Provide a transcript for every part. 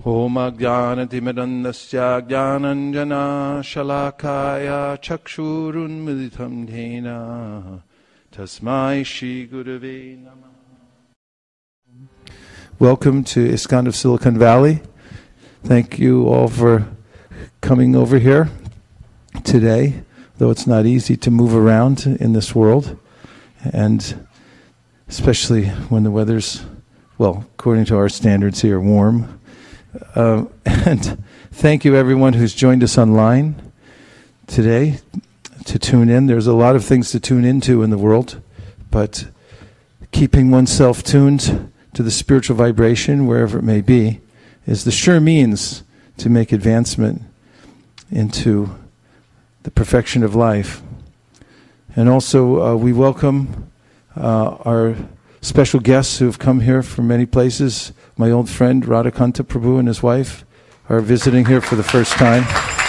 Om Ajnanatimirandasya Jnananjana Shalakaya Chakshurunmilitam Dhena Tasmai Shri Gurave Namah. Welcome to ISKCON of Silicon Valley. Thank you all for coming over here today, though it's not easy to move around in this world, and especially when the weather's, well, according to our standards here, warm. And thank you everyone who's joined us online today to tune in. There's a lot of things to tune into in the world, but keeping oneself tuned to the spiritual vibration, wherever it may be, is the sure means to make advancement into the perfection of life. And also we welcome our special guests who have come here from many places. My old friend Radhakanta Prabhu and his wife are visiting here for the first time.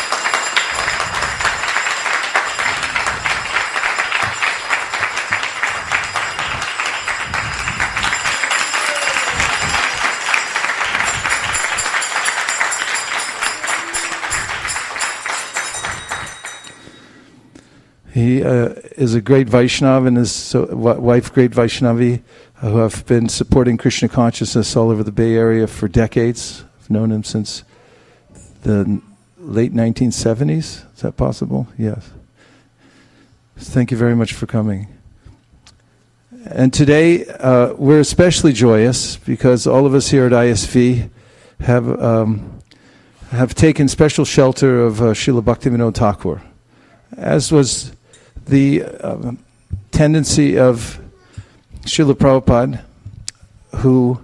He is a great Vaishnava and his wife, great Vaishnavi, who have been supporting Krishna consciousness all over the Bay Area for decades. I've known him since the late 1970s. Is that possible? Yes. Thank you very much for coming. And today we're especially joyous because all of us here at ISV have taken special shelter of Srila Bhaktivinoda Thakur, as was the tendency of Srila Prabhupada, who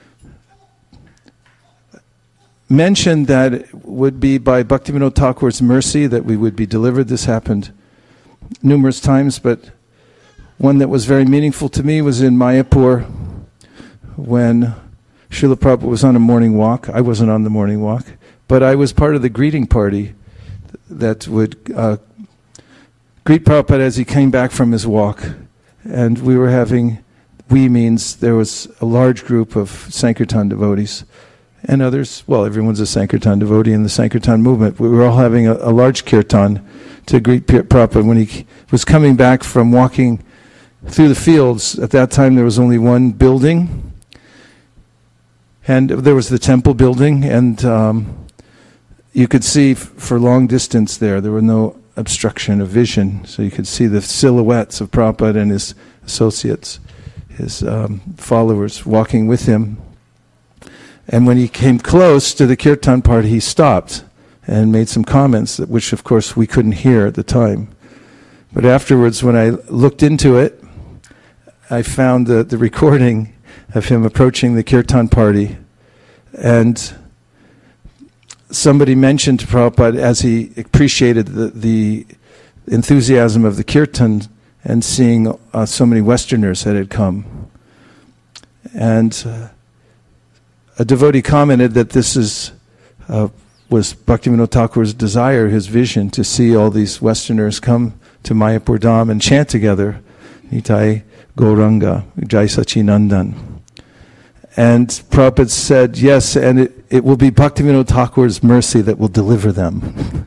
mentioned that it would be by Bhaktivinoda Thakur's mercy that we would be delivered. This happened numerous times, but one that was very meaningful to me was in Mayapur when Srila Prabhupada was on a morning walk. I wasn't on the morning walk, but I was part of the greeting party that would greet Prabhupada as he came back from his walk. And we were having, we means there was a large group of Sankirtan devotees and others. Well, everyone's a Sankirtan devotee in the Sankirtan movement. We were all having a large kirtan to greet Prabhupada when he was coming back from walking through the fields. At that time there was only one building, and there was the temple building, and you could see for long distance there were no obstruction of vision, so you could see the silhouettes of Prabhupada and his associates, his followers walking with him. And when he came close to the kirtan part, he stopped and made some comments, which of course we couldn't hear at the time. But afterwards, when I looked into it, I found the recording of him approaching the kirtan party, and somebody mentioned to Prabhupada as he appreciated the enthusiasm of the kirtan and seeing so many Westerners that had come. And a devotee commented that this was Bhaktivinoda Thakur's desire, his vision, to see all these Westerners come to Mayapur Dham and chant together, Nitai Gauranga, Jai Sachinandan. And Prabhupada said, yes, and it will be Bhaktivinoda Thakur's mercy that will deliver them.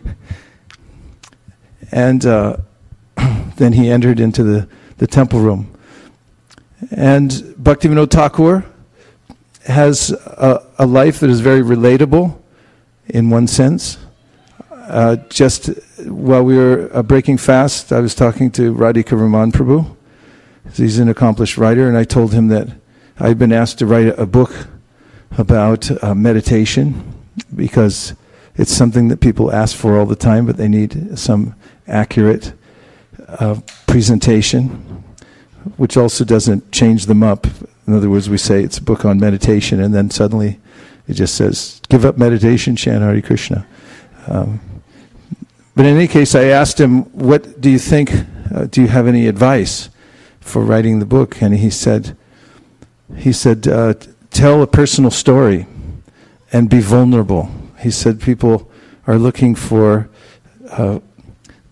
And then he entered into the temple room. And Bhaktivinoda Thakur has a life that is very relatable in one sense. Just while we were breaking fast, I was talking to Radhika Raman Prabhu. He's an accomplished writer, and I told him that I've been asked to write a book about meditation because it's something that people ask for all the time, but they need some accurate presentation, which also doesn't change them up. In other words, we say it's a book on meditation, and then suddenly it just says, give up meditation, chant Hare Krishna. But in any case, I asked him, what do you think, do you have any advice for writing the book? And he said, tell a personal story and be vulnerable. He said people are looking for the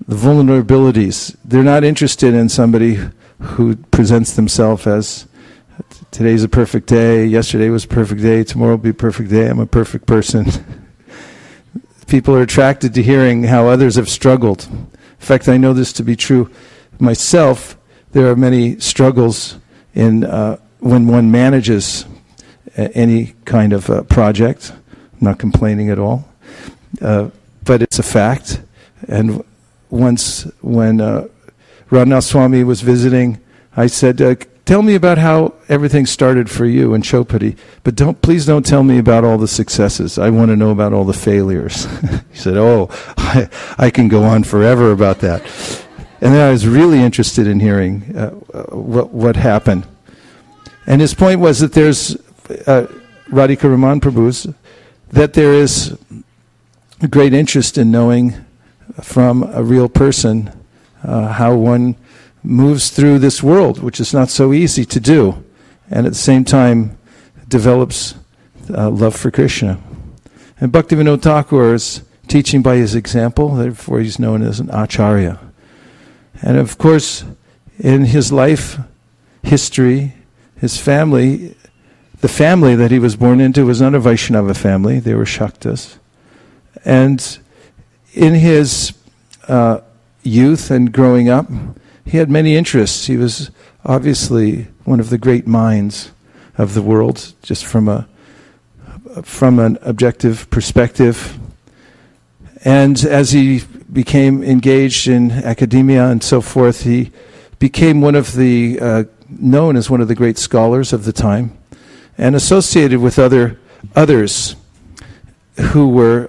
vulnerabilities. They're not interested in somebody who presents themselves as Today's a perfect day. Yesterday was a perfect day. Tomorrow will be a perfect day. I'm a perfect person. People are attracted to hearing how others have struggled. In fact, I know this to be true myself. There are many struggles in when one manages any kind of project. I'm not complaining at all. But it's a fact. And once when Radhanath Swami was visiting, I said, tell me about how everything started for you in Chopati, but please don't tell me about all the successes. I want to know about all the failures. He said, I can go on forever about that. And then I was really interested in hearing what happened. And his point was that there's, Radhika Raman Prabhu's, that there is a great interest in knowing from a real person how one moves through this world, which is not so easy to do, and at the same time develops love for Krishna. And Bhaktivinoda Thakur is teaching by his example, therefore he's known as an acharya. And of course, in his life history, his family, the family that he was born into was not a Vaishnava family, they were Shaktas. And in his youth and growing up, he had many interests. He was obviously one of the great minds of the world, just from an objective perspective. And as he became engaged in academia and so forth, he became one of the known as one of the great scholars of the time, and associated with others who were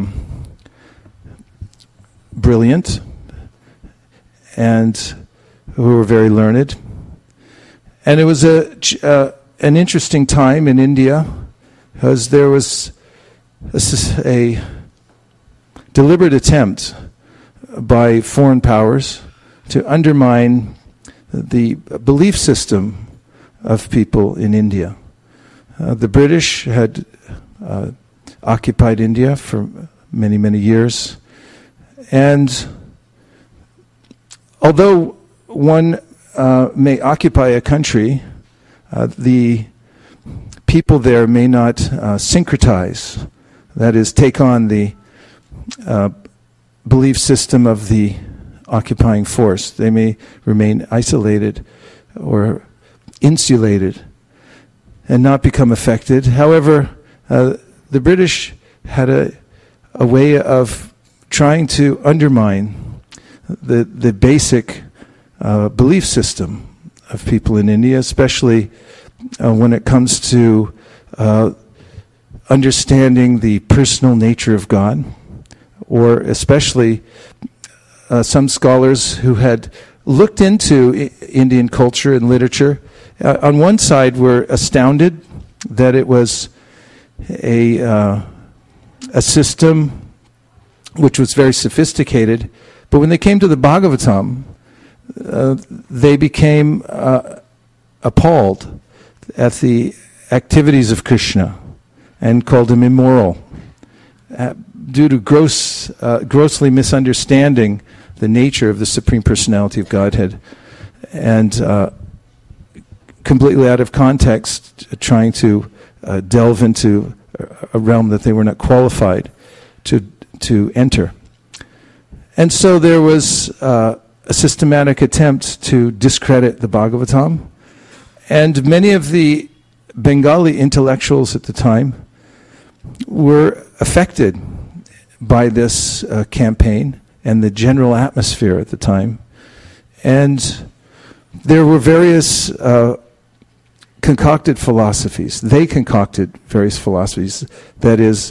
brilliant and who were very learned. And it was an interesting time in India, because there was a deliberate attempt by foreign powers to undermine the belief system of people in India. The British had occupied India for many, many years. And although one may occupy a country, the people there may not syncretize, that is, take on the belief system of the occupying force. They may remain isolated or insulated and not become affected. However, the British had a way of trying to undermine the basic belief system of people in India, especially when it comes to understanding the personal nature of God, or especially some scholars who had looked into Indian culture and literature. On one side were astounded that it was a system which was very sophisticated, but when they came to the Bhagavatam, they became appalled at the activities of Krishna and called him immoral, due to grossly misunderstanding the nature of the Supreme Personality of Godhead, and completely out of context, trying to delve into a realm that they were not qualified to enter. And so there was a systematic attempt to discredit the Bhagavatam, and many of the Bengali intellectuals at the time were affected by this campaign and the general atmosphere at the time. And there were various concocted philosophies. They concocted various philosophies. That is,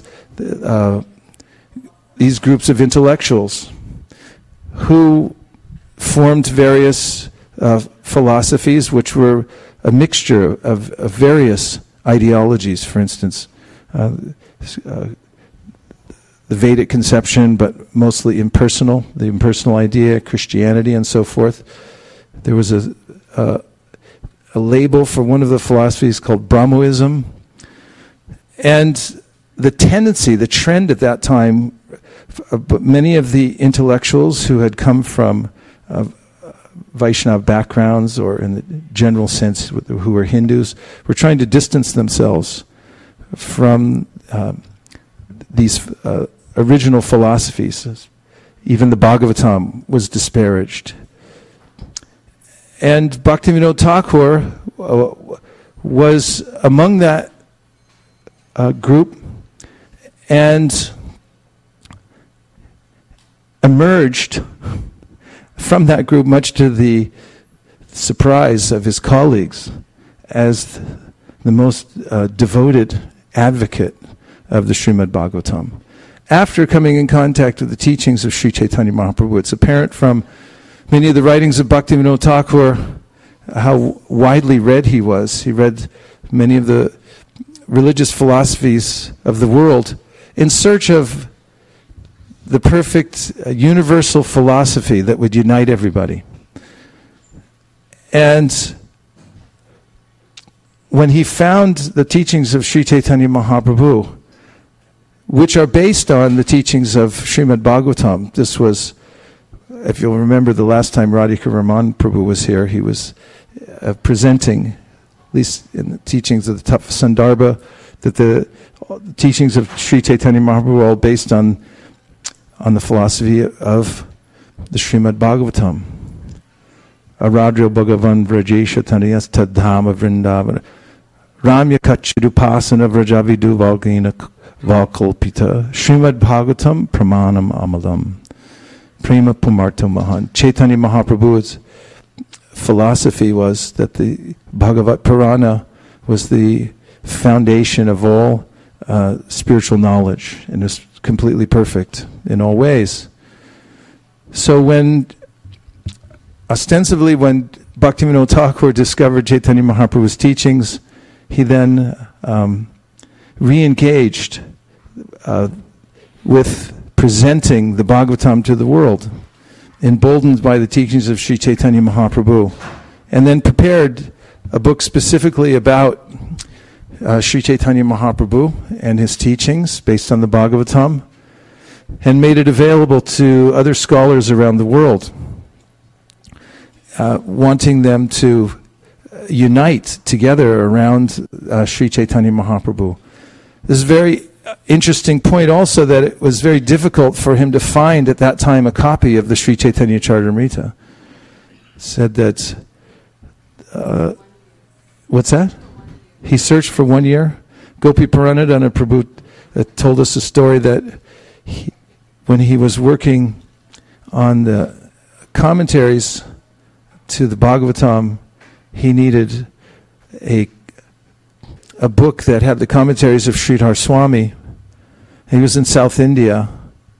these groups of intellectuals who formed various philosophies which were a mixture of various ideologies. For instance, the Vedic conception, but mostly impersonal, the impersonal idea, Christianity, and so forth. There was a label for one of the philosophies called Brahmoism. And the tendency, the trend at that time, many of the intellectuals who had come from Vaishnava backgrounds or in the general sense who were Hindus, were trying to distance themselves from these original philosophies. Even the Bhagavatam was disparaged. And Bhaktivinoda Thakur was among that group and emerged from that group, much to the surprise of his colleagues, as the most devoted advocate of the Srimad Bhagavatam. After coming in contact with the teachings of Sri Chaitanya Mahaprabhu, it's apparent from many of the writings of Bhaktivinoda Thakur how widely read he was. He read many of the religious philosophies of the world in search of the perfect universal philosophy that would unite everybody. And when he found the teachings of Sri Chaitanya Mahaprabhu, which are based on the teachings of Srimad Bhagavatam, this was, if you'll remember the last time Radhika Raman Prabhu was here, he was presenting, at least in the teachings of the Tattva Sandarbha, that the teachings of Sri Chaitanya Mahaprabhu were all based on the philosophy of the Srimad Bhagavatam. Aradril Bhagavan Vrajesha Taniyas Tadhama Vrindavana Ramya Kachidupasana Vrajavidu Valgina Valkalpita Srimad Bhagavatam Pramanam Amalam Prema Pumarta Mahan. Chaitanya Mahaprabhu's philosophy was that the Bhagavat Purana was the foundation of all spiritual knowledge and is completely perfect in all ways. So ostensibly when Bhaktivinoda Thakur discovered Chaitanya Mahaprabhu's teachings, he then re-engaged with presenting the Bhagavatam to the world, emboldened by the teachings of Sri Chaitanya Mahaprabhu, and then prepared a book specifically about Sri Chaitanya Mahaprabhu and his teachings based on the Bhagavatam, and made it available to other scholars around the world, wanting them to unite together around Sri Chaitanya Mahaprabhu. This is a very interesting point also, that it was very difficult for him to find at that time a copy of the Sri Chaitanya Charitamrita. Said that, what's that? He searched for 1 year. Gopi Puranadana Prabhu told us a story that when he was working on the commentaries to the Bhagavatam, he needed a book that had the commentaries of Sridhar Swami. He was in South India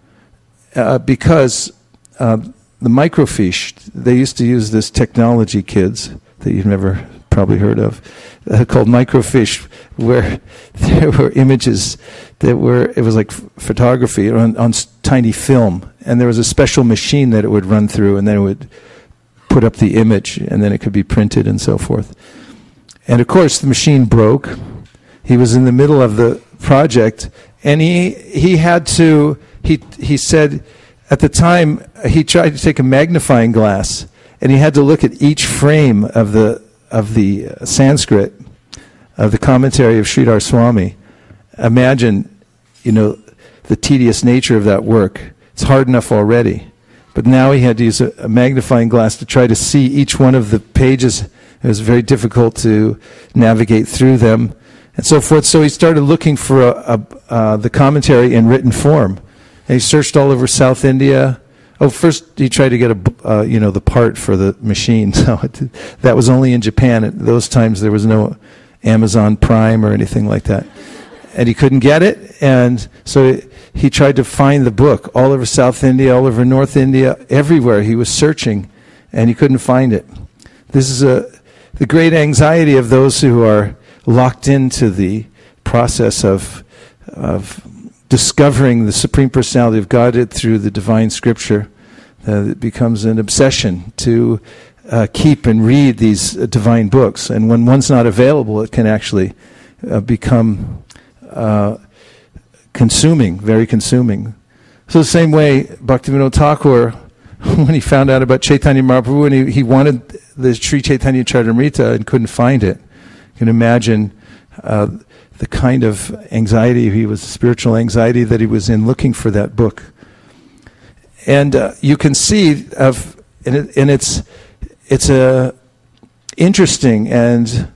because the microfiche, they used to use this technology, kids, that you've never probably heard of, called microfiche, where there were images that were, it was like photography on tiny film, and there was a special machine that it would run through, and then it would put up the image, and then it could be printed and so forth. And of course, the machine broke. He was in the middle of the project, and he had to, he said, at the time, he tried to take a magnifying glass, and he had to look at each frame of the Sanskrit, of the commentary of Sridhar Swami. Imagine, the tedious nature of that work. It's hard enough already. But now he had to use a magnifying glass to try to see each one of the pages. It was very difficult to navigate through them, and so forth. So he started looking for the commentary in written form. And he searched all over South India. Oh, first he tried to get the part for the machine. So that was only in Japan. At those times there was no Amazon Prime or anything like that. And he couldn't get it, and so he tried to find the book all over South India, all over North India, everywhere. He was searching, and he couldn't find it. This is the great anxiety of those who are locked into the process of discovering the Supreme Personality of Godhead through the divine scripture. It becomes an obsession to keep and read these divine books. And when one's not available, it can actually become consuming, very consuming. So the same way, Bhaktivinoda Thakur when he found out about Chaitanya Mahaprabhu, and he wanted the Sri Chaitanya Charitamrita and couldn't find it. You can imagine the kind of anxiety, spiritual anxiety that he was in looking for that book. And you can see and it's a interesting and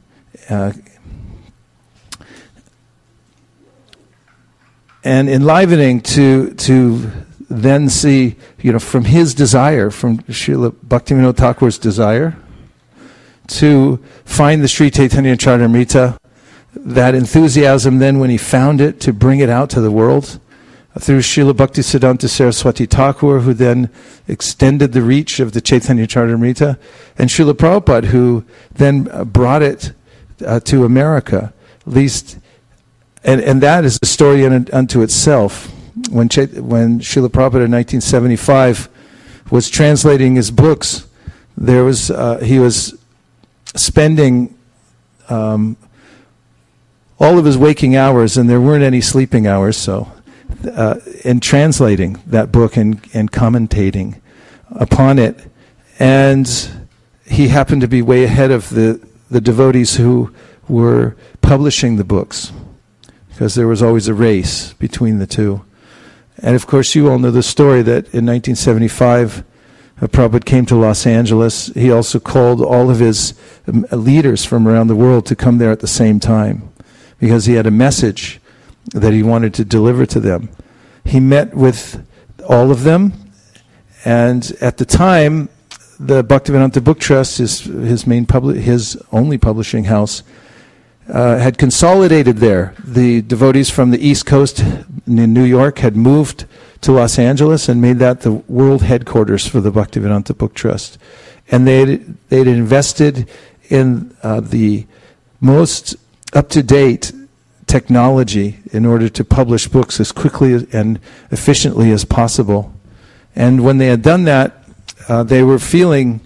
enlivening to then see, from his desire, from Srila Bhaktivinoda Thakur's desire, to find the Sri Chaitanya Charitamrita, that enthusiasm then when he found it, to bring it out to the world, through Srila Bhaktisiddhanta Saraswati Thakur, who then extended the reach of the Chaitanya Charitamrita, and Srila Prabhupada, who then brought it to America, at least, and that is a story unto itself. When Srila Prabhupada in 1975 was translating his books, he was spending all of his waking hours, and there weren't any sleeping hours, so in translating that book and commentating upon it. And he happened to be way ahead of the devotees who were publishing the books, because there was always a race between the two. And of course, you all know the story that in 1975, Prabhupada came to Los Angeles. He also called all of his leaders from around the world to come there at the same time, because he had a message that he wanted to deliver to them. He met with all of them, and at the time, the Bhaktivedanta Book Trust, his only publishing house, had consolidated there. The devotees from the East Coast in New York had moved to Los Angeles and made that the world headquarters for the Bhaktivedanta Book Trust. And they'd invested in the most up-to-date technology in order to publish books as quickly and efficiently as possible. And when they had done that, they were feeling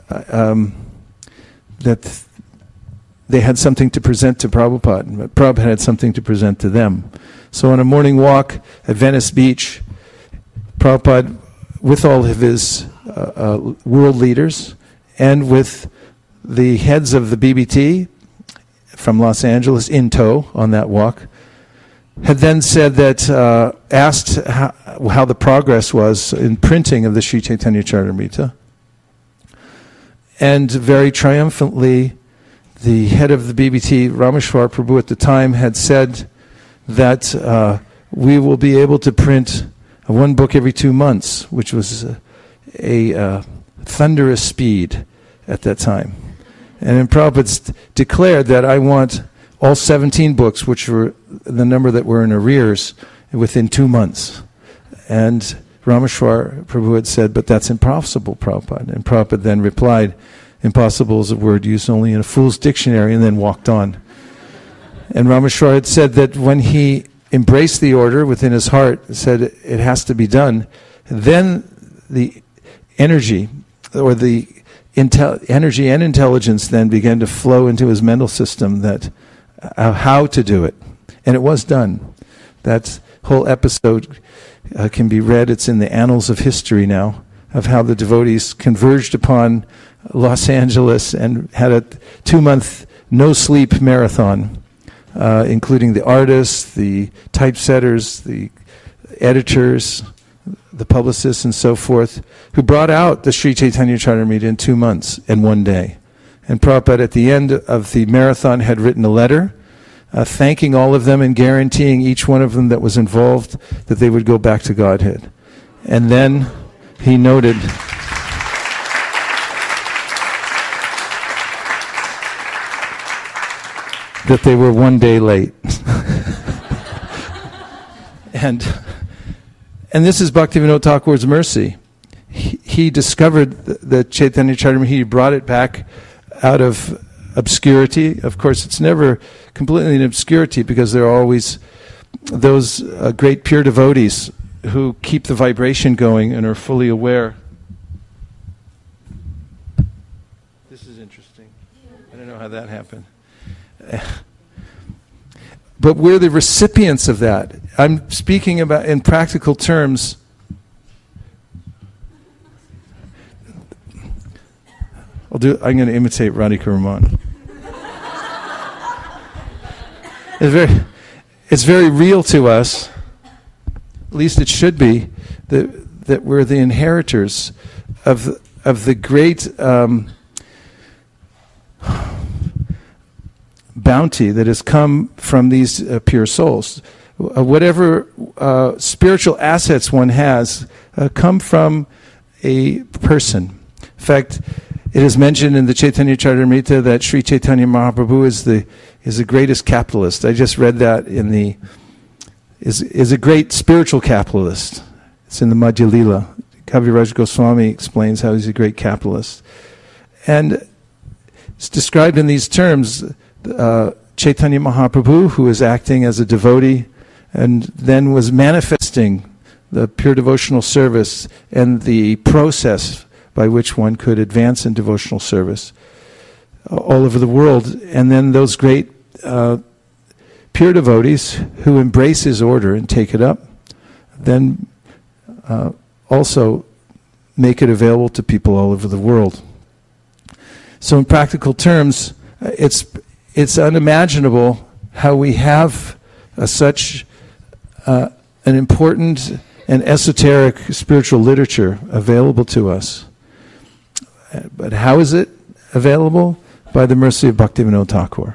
that they had something to present to Prabhupada. Prabhupada had something to present to them. So on a morning walk at Venice Beach, Prabhupada, with all of his world leaders and with the heads of the BBT from Los Angeles in tow on that walk, had then said that, asked how the progress was in printing of the Sri Chaitanya Charitamrita. And very triumphantly, the head of the BBT, Rameshwar Prabhu at the time, had said that we will be able to print one book every 2 months, which was a thunderous speed at that time. And then Prabhupada declared that I want all 17 books, which were the number that were in arrears, within 2 months. And Rameshwar Prabhu had said, but that's impossible, Prabhupada. And Prabhupada then replied, impossible is a word used only in a fool's dictionary, and then walked on. And Rameshwar had said that when he embraced the order within his heart, said it has to be done, then the energy, or the energy and intelligence then began to flow into his mental system that how to do it. And it was done. That whole episode can be read. It's in the annals of history now, of how the devotees converged upon Los Angeles and had a 2-month no-sleep marathon, including the artists, the typesetters, the editors, the publicists, and so forth, who brought out the Sri Chaitanya Charitamrita in 2 months and 1 day. And Prabhupada, at the end of the marathon, had written a letter thanking all of them and guaranteeing each one of them that was involved that they would go back to Godhead. And then he noted that they were 1 day late. And this is Bhaktivinoda Thakur's mercy. He discovered the Chaitanya Charitamrita. He brought it back out of obscurity. Of course, it's never completely in obscurity, because there are always those great pure devotees who keep the vibration going and are fully aware. This is interesting. I don't know how that happened. But we're the recipients of that. I'm speaking about in practical terms. I'm going to imitate Radhika Raman. It's very real to us, at least it should be, that we're the inheritors of the great bounty that has come from these pure souls. Whatever spiritual assets one has come from a person. In fact, it is mentioned in the Chaitanya Charitamrita that Sri Chaitanya Mahaprabhu is the greatest capitalist. I just read that is a great spiritual capitalist. It's in the Madhya Lila. Kaviraj Goswami explains how he's a great capitalist. And it's described in these terms, Chaitanya Mahaprabhu, who is acting as a devotee and then was manifesting the pure devotional service and the process by which one could advance in devotional service all over the world. And then those great pure devotees who embrace his order and take it up, then also make it available to people all over the world. So in practical terms, it's unimaginable how we have such an important and esoteric spiritual literature available to us. But how is it available? By the mercy of Bhaktivinoda Thakur.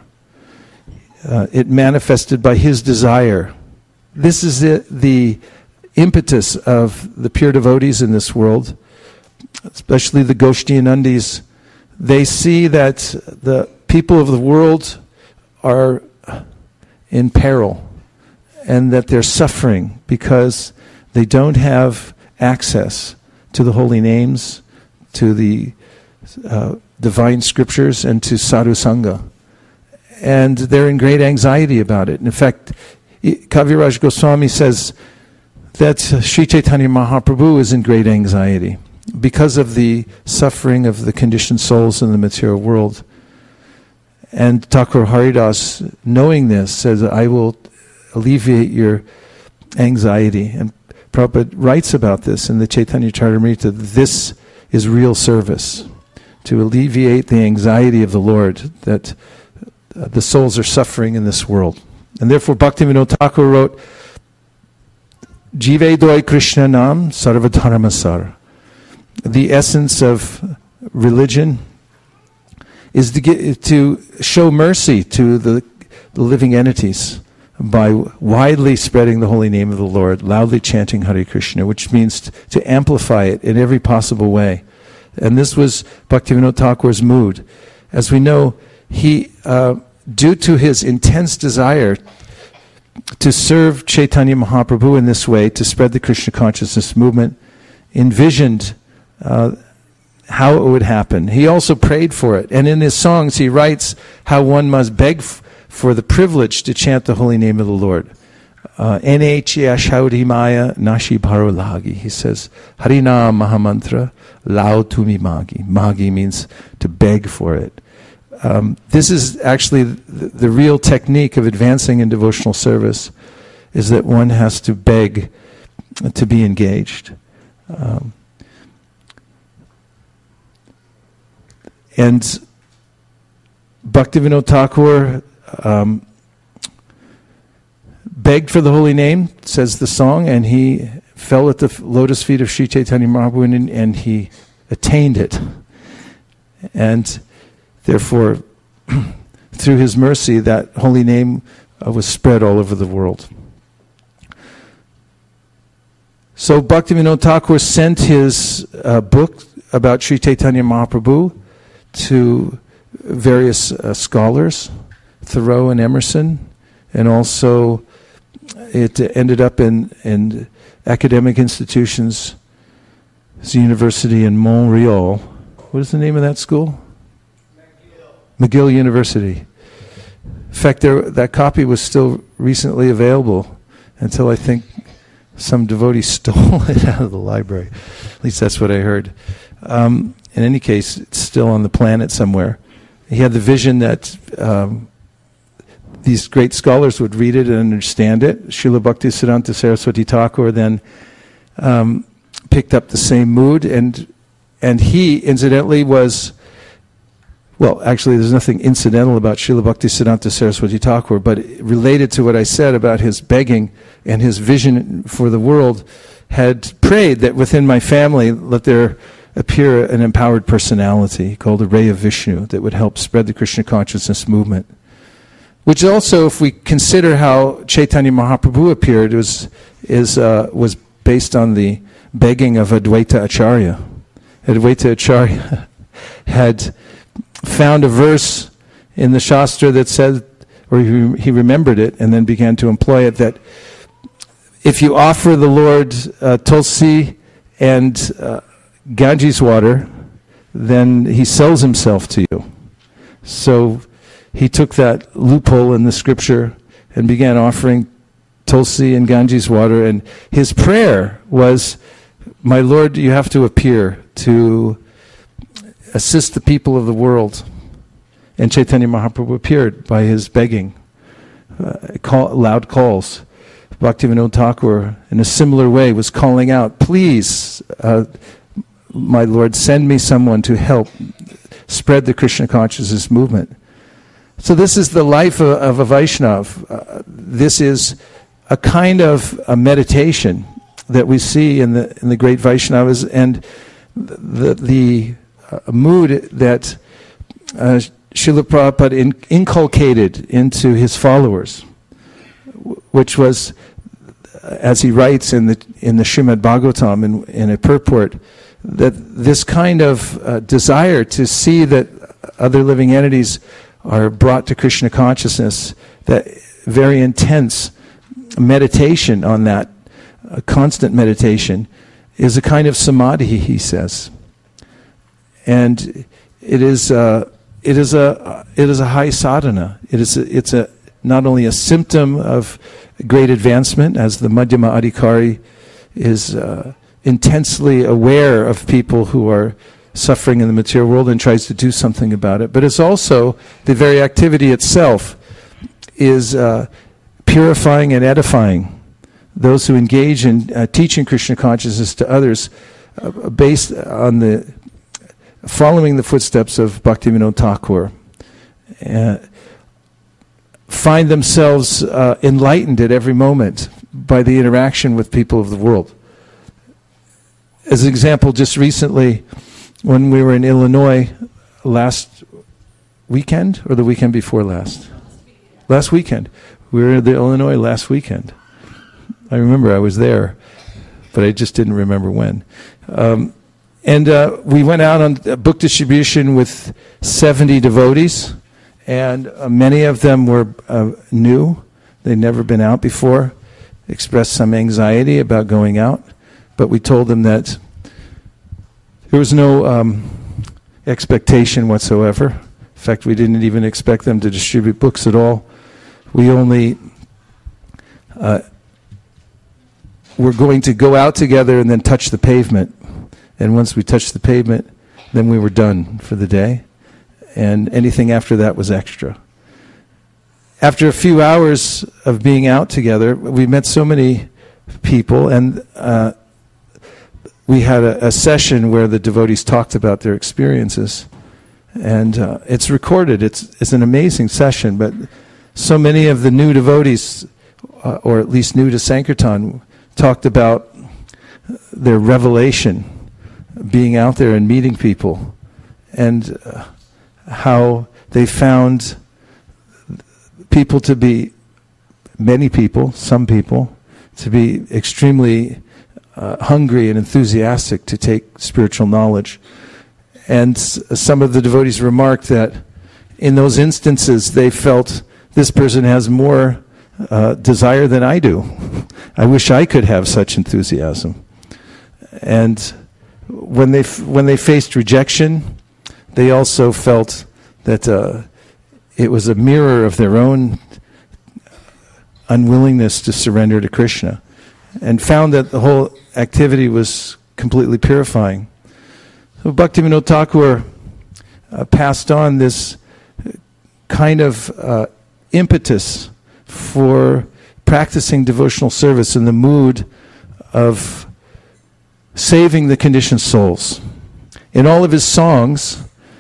It manifested by his desire. This is the impetus of the pure devotees in this world, especially the Goshtiyanandis. They see that the people of the world are in peril and that they're suffering because they don't have access to the holy names, to the divine scriptures, and to sadhu sangha. And they're in great anxiety about it. In fact, Kaviraj Goswami says that Sri Chaitanya Mahaprabhu is in great anxiety because of the suffering of the conditioned souls in the material world. And Thakur Haridas, knowing this, says, I will alleviate your anxiety. And Prabhupada writes about this in the Chaitanya Charitamrita. This is real service, to alleviate the anxiety of the Lord, that the souls are suffering in this world. And therefore Bhaktivinoda Thakur wrote, Jive doi Krishna nam sarvadharmasar. The essence of religion is to show mercy to the living entities by widely spreading the holy name of the Lord, loudly chanting Hare Krishna, which means to amplify it in every possible way. And this was Bhaktivinoda Thakur's mood. As we know, he, due to his intense desire to serve Chaitanya Mahaprabhu in this way, to spread the Krishna consciousness movement, envisioned how it would happen. He also prayed for it. And in his songs he writes how one must beg for the privilege to chant the holy name of the Lord. N-H-E-A Shauri Maya Nashi Bharo Lagi. He says, Harinam Mahamantra Lao Tumi Magi. Magi means to beg for it. This is actually the real technique of advancing in devotional service, is that one has to beg to be engaged. And Bhaktivinoda Thakur begged for the holy name, says the song, and he fell at the lotus feet of Sri Chaitanya Mahaprabhu and he attained it. And therefore, through his mercy, that holy name was spread all over the world. So Bhaktivinoda Thakur sent his book about Sri Chaitanya Mahaprabhu to various scholars, Thoreau and Emerson, and also it ended up in academic institutions. There's a university in Montreal. What is the name of that school? McGill University. In fact, that copy was still recently available until I think some devotee stole it out of the library. At least that's what I heard. In any case, it's still on the planet somewhere. He had the vision that these great scholars would read it and understand it. Srila Bhaktisiddhanta Saraswati Thakur then picked up the same mood, and he, incidentally, was well, actually, there's nothing incidental about Srila Bhaktisiddhanta Saraswati Thakur, but related to what I said about his begging and his vision for the world, had prayed that within my family let there appear an empowered personality called a ray of Vishnu that would help spread the Krishna consciousness movement. Which also, if we consider how Chaitanya Mahaprabhu appeared, was based on the begging of Advaita Acharya. Advaita Acharya had found a verse in the Shastra that said, or he remembered it and then began to employ it, that if you offer the Lord tulsi and Ganges water, then he sells himself to you. So he took that loophole in the scripture and began offering tulsi and Ganges water, and his prayer was, my Lord, you have to appear to assist the people of the world. And Chaitanya Mahaprabhu appeared by his begging, loud calls. Bhaktivinoda Thakur, in a similar way, was calling out, please, my Lord, send me someone to help spread the Krishna consciousness movement. So this is the life of a Vaishnav. This is a kind of a meditation that we see in the great Vaishnavas, and the mood that Srila Prabhupada inculcated into his followers, which was, as he writes in the Srimad Bhagavatam in a purport, that this kind of desire to see that other living entities are brought to Krishna consciousness, that very intense meditation on that, constant meditation, is a kind of samadhi, he says. And it is a high sadhana. It's not only a symptom of great advancement, as the Madhyama Adhikari is intensely aware of people who are suffering in the material world and tries to do something about it, but it's also the very activity itself is purifying and edifying those who engage in teaching Krishna consciousness to others, based on the following the footsteps of Bhaktivinoda Thakur, find themselves enlightened at every moment by the interaction with people of the world. As an example, just recently, when we were in Illinois last weekend, or the weekend before last? Last weekend. We were in Illinois last weekend. I remember I was there, but I just didn't remember when. And we went out on a book distribution with 70 devotees, and many of them were new. They'd never been out before, expressed some anxiety about going out, but we told them that there was no expectation whatsoever. In fact, we didn't even expect them to distribute books at all. We only were going to go out together and then touch the pavement. And once we touched the pavement, then we were done for the day. And anything after that was extra. After a few hours of being out together, we met so many people, and we had a session where the devotees talked about their experiences. And it's recorded. It's an amazing session, but so many of the new devotees, or at least new to Sankirtan, talked about their revelation, being out there and meeting people, and how they found people to be, many people, some people, to be extremely hungry and enthusiastic to take spiritual knowledge. And some of the devotees remarked that in those instances they felt this person has more desire than I do. I wish I could have such enthusiasm. And when they faced rejection, they also felt that it was a mirror of their own unwillingness to surrender to Krishna, and found that the whole activity was completely purifying. So Bhaktivinoda Thakur passed on this kind of impetus for practicing devotional service in the mood of saving the conditioned souls. In all of his songs,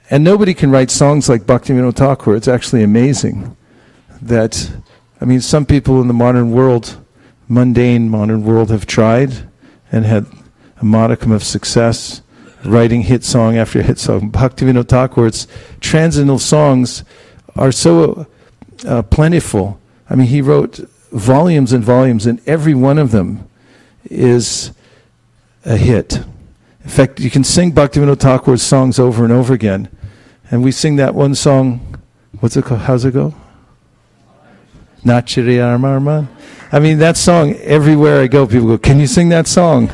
And nobody can write songs like Bhaktivinoda Thakur. It's actually amazing that, some people in the modern world, mundane modern world, have tried and had a modicum of success writing hit song after hit song. Bhaktivinoda Thakur's transcendental songs are so plentiful. He wrote volumes and volumes, and every one of them is a hit. In fact, you can sing Bhaktivinoda Thakur's songs over and over again. And we sing that one song, what's it called? How's it go? Nachiri Armarman. That song, everywhere I go, people go, can you sing that song?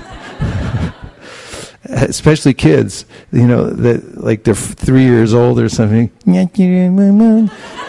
Especially kids, that like they're 3 years old or something. It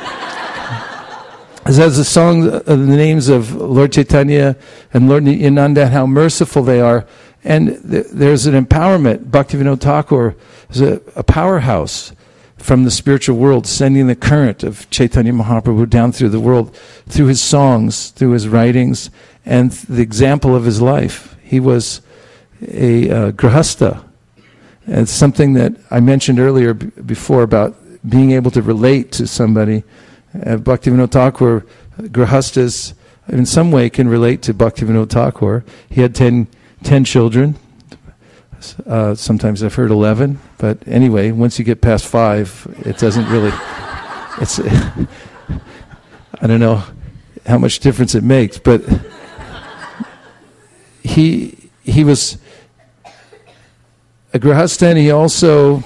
has a song of the names of Lord Chaitanya and Lord Nityananda, how merciful they are. And there's an empowerment. Bhaktivinoda Thakur is a powerhouse from the spiritual world, sending the current of Chaitanya Mahaprabhu down through the world, through his songs, through his writings, and the example of his life. He was a grihastha. And it's something that I mentioned earlier before about being able to relate to somebody. Bhaktivinoda Thakur, grihasthas in some way can relate to Bhaktivinoda Thakur. He had 10 children. Sometimes I've heard 11, but anyway, once you get past 5, it doesn't really. I don't know how much difference it makes, but he was a grihastha, and he also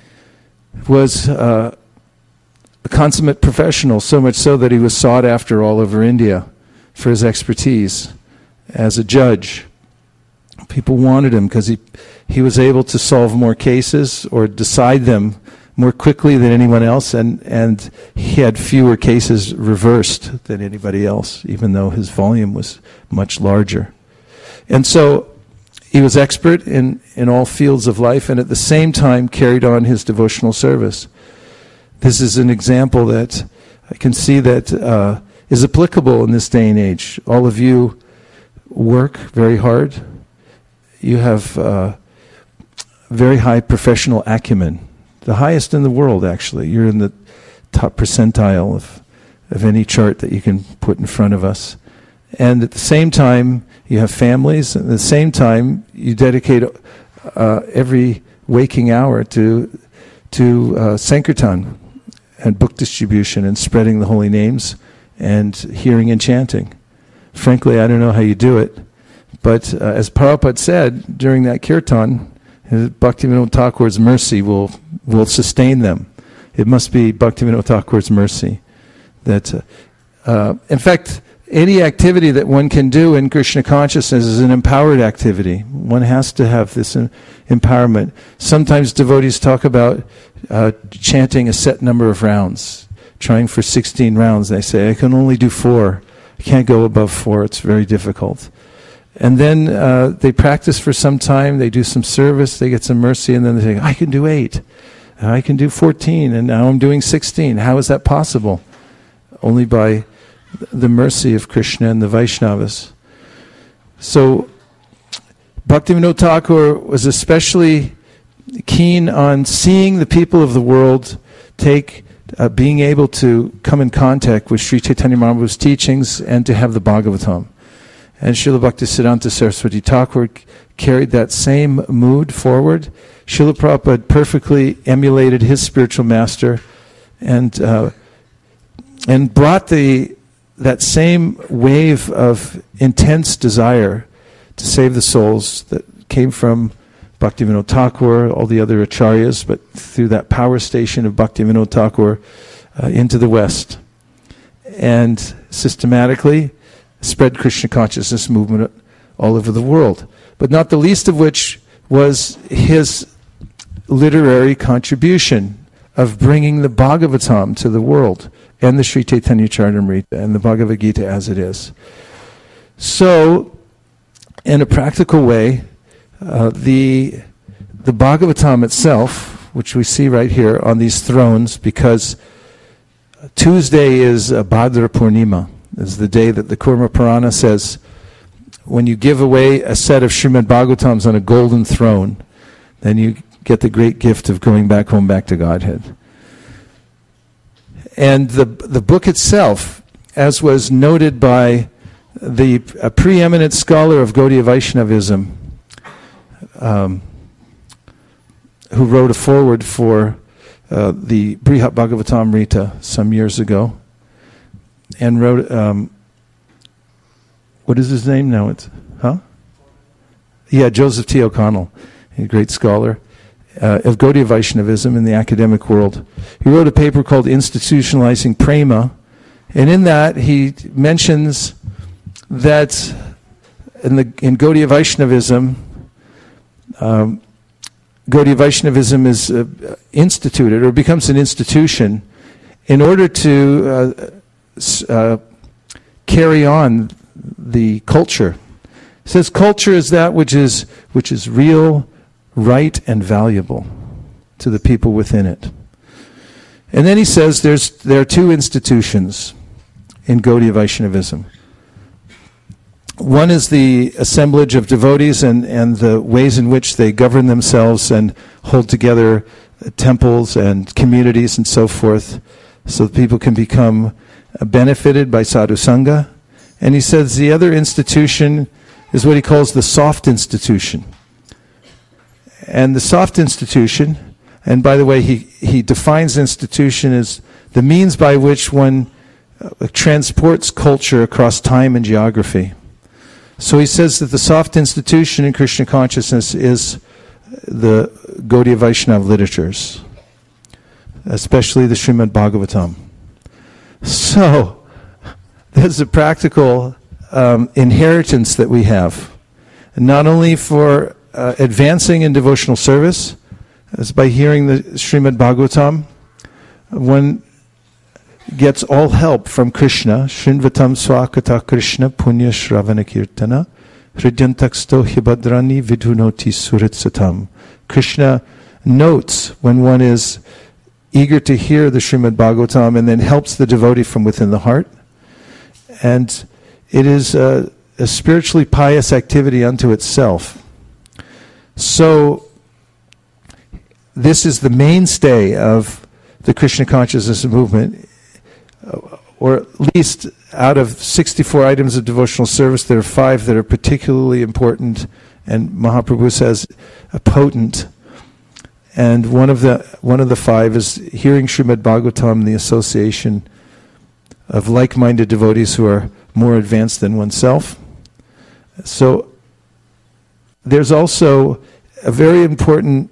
was a consummate professional, so much so that he was sought after all over India for his expertise as a judge. People wanted him because he was able to solve more cases or decide them more quickly than anyone else, and he had fewer cases reversed than anybody else, even though his volume was much larger. And so he was expert in all fields of life, and at the same time carried on his devotional service. This is an example that I can see that is applicable in this day and age. All of you work very hard. You have very high professional acumen, the highest in the world, actually. You're in the top percentile of any chart that you can put in front of us. And at the same time, you have families. At the same time, you dedicate every waking hour to Sankirtan and book distribution and spreading the holy names and hearing and chanting. Frankly, I don't know how you do it. But as Prabhupada said during that kirtan, Bhaktivinoda Thakur's mercy will sustain them. It must be Bhaktivinoda Thakur's mercy. That, in fact, any activity that one can do in Krishna consciousness is an empowered activity. One has to have this empowerment. Sometimes devotees talk about chanting a set number of rounds, trying for 16 rounds. They say, I can only do 4. I can't go above 4. It's very difficult. And then they practice for some time, they do some service, they get some mercy, and then they say, I can do 8, I can do 14, and now I'm doing 16. How is that possible? Only by the mercy of Krishna and the Vaishnavas. So Bhaktivinoda Thakur was especially keen on seeing the people of the world being able to come in contact with Sri Chaitanya Mahaprabhu's teachings and to have the Bhagavatam. And Srila Bhaktisiddhanta Saraswati Thakur carried that same mood forward. Srila Prabhupada perfectly emulated his spiritual master and brought that same wave of intense desire to save the souls that came from Bhaktivinoda Thakur, all the other acharyas, but through that power station of Bhaktivinoda Thakur into the West. And systematically spread Krishna consciousness movement all over the world. But not the least of which was his literary contribution of bringing the Bhagavatam to the world and the Sri Chaitanya Charitamrita and the Bhagavad Gita as it is. So, in a practical way, the Bhagavatam itself, which we see right here on these thrones, because Tuesday is Bhadra Purnima, is the day that the Kurma Purana says, when you give away a set of Srimad Bhagavatams on a golden throne, then you get the great gift of going back home, back to Godhead. And the book itself, as was noted by a preeminent scholar of Gaudiya Vaishnavism, who wrote a foreword for the Brihat Bhagavatamrita some years ago, and wrote, what is his name now? Joseph T. O'Connell, a great scholar of Gaudiya Vaishnavism in the academic world. He wrote a paper called Institutionalizing Prema, and in that he mentions that in Gaudiya Vaishnavism, Gaudiya Vaishnavism is instituted or becomes an institution in order to carry on the culture. It says culture is that which is real, right, and valuable to the people within it. And then he says there are two institutions in Gaudiya Vaishnavism. One is the assemblage of devotees and the ways in which they govern themselves and hold together temples and communities and so forth, so that people can become benefited by sadhu sangha. And he says the other institution is what he calls the soft institution. And the soft institution, and by the way, he defines institution as the means by which one transports culture across time and geography. So he says that the soft institution in Krishna consciousness is the Gaudiya Vaishnava literatures, especially the Srimad Bhagavatam. So there's a practical inheritance that we have, not only for advancing in devotional service, as by hearing the Srimad Bhagavatam, one gets all help from Krishna. Shrinvatam swakata Krishna punya shravana kirtana hridyantaksto hibadrani vidhunoti suritsatam. Krishna notes when one is eager to hear the Srimad Bhagavatam and then helps the devotee from within the heart. And it is a spiritually pious activity unto itself. So this is the mainstay of the Krishna consciousness movement, or at least out of 64 items of devotional service, there are 5 that are particularly important, and Mahaprabhu says potent. And one of the 5 is hearing Srimad Bhagavatam, the association of like-minded devotees who are more advanced than oneself. So there's also a very important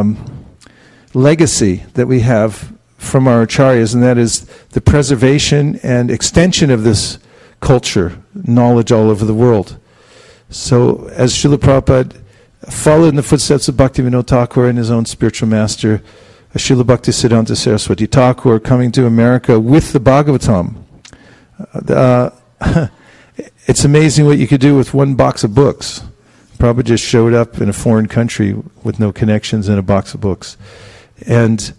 legacy that we have from our acharyas, and that is the preservation and extension of this culture, knowledge all over the world. So as Srila Prabhupada followed in the footsteps of Bhaktivinoda Thakur and his own spiritual master, Srila Bhaktisiddhanta Saraswati Thakur, coming to America with the Bhagavatam. It's amazing what you could do with one box of books. Prabhupada just showed up in a foreign country with no connections and a box of books. And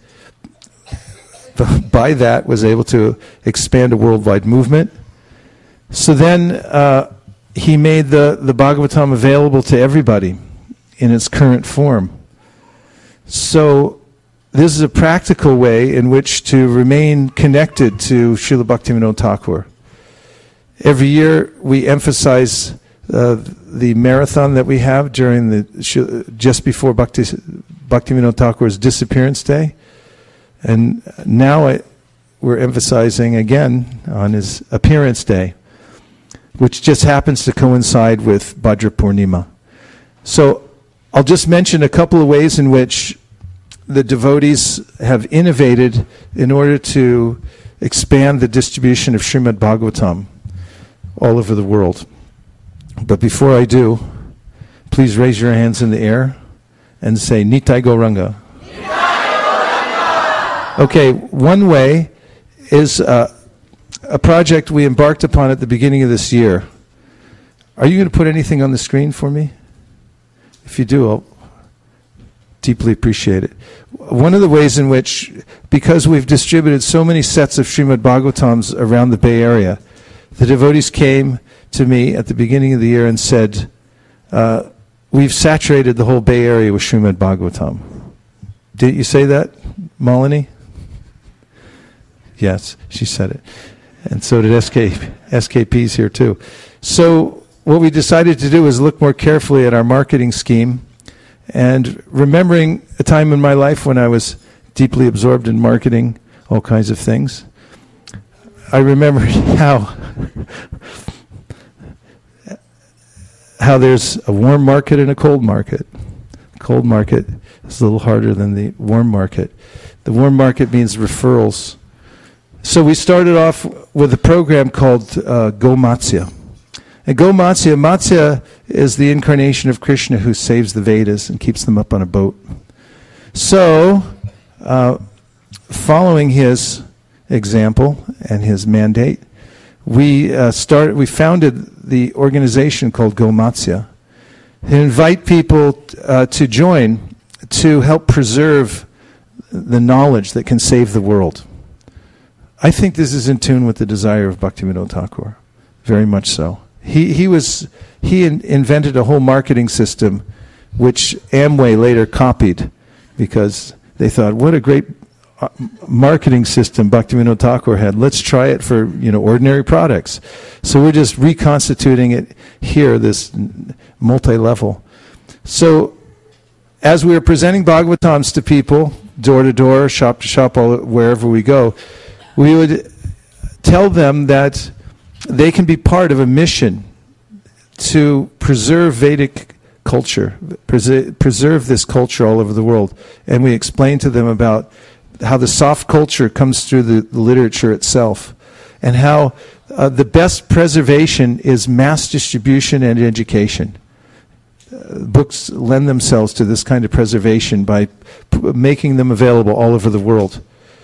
by that was able to expand a worldwide movement. So then he made the Bhagavatam available to everybody in its current form. So this is a practical way in which to remain connected to Srila Bhaktivinoda Thakur. Every year we emphasize the marathon that we have during just before Bhaktivinoda Thakur's disappearance day. And now we're emphasizing again on his appearance day, which just happens to coincide with Bhadra Purnima. So I'll just mention a couple of ways in which the devotees have innovated in order to expand the distribution of Srimad Bhagavatam all over the world. But before I do, please raise your hands in the air and say, Nitai Gauranga. Okay, one way is a project we embarked upon at the beginning of this year. Are you going to put anything on the screen for me? If you do, I'll deeply appreciate it. One of the ways in which, because we've distributed so many sets of Srimad Bhagavatams around the Bay Area, the devotees came to me at the beginning of the year and said, we've saturated the whole Bay Area with Srimad Bhagavatam. Didn't you say that, Malini? Yes, she said it. And so did SKP's here too. So what we decided to do is look more carefully at our marketing scheme, and remembering a time in my life when I was deeply absorbed in marketing all kinds of things. I remembered how there's a warm market and a cold market. Cold market is a little harder than the warm market. The warm market means referrals. So we started off with a program called Go Matsya. And Go Matsya, Matsya is the incarnation of Krishna who saves the Vedas and keeps them up on a boat. So, following his example and his mandate, we founded the organization called Go Matsya to invite people to join to help preserve the knowledge that can save the world. I think this is in tune with the desire of Bhaktivinoda Thakur, very much so. He invented a whole marketing system, which Amway later copied, because they thought, what a great marketing system Bhaktivinoda Thakur had. Let's try it for ordinary products. So we're just reconstituting it here, this multi-level. So as we were presenting Bhagavatams to people, door to door, shop to shop, wherever we go, we would tell them that they can be part of a mission to preserve Vedic culture, preserve this culture all over the world. And we explained to them about how the soft culture comes through the literature itself, and how the best preservation is mass distribution and education. Books lend themselves to this kind of preservation by making them available all over the world.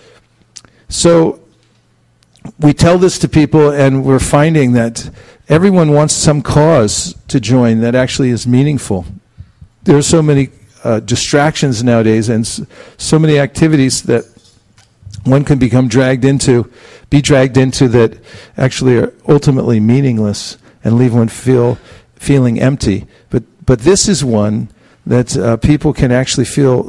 So we tell this to people, and we're finding that everyone wants some cause to join that actually is meaningful. There are so many distractions nowadays, and so many activities that one can be dragged into that actually are ultimately meaningless and leave one feeling empty. But this is one that people can actually feel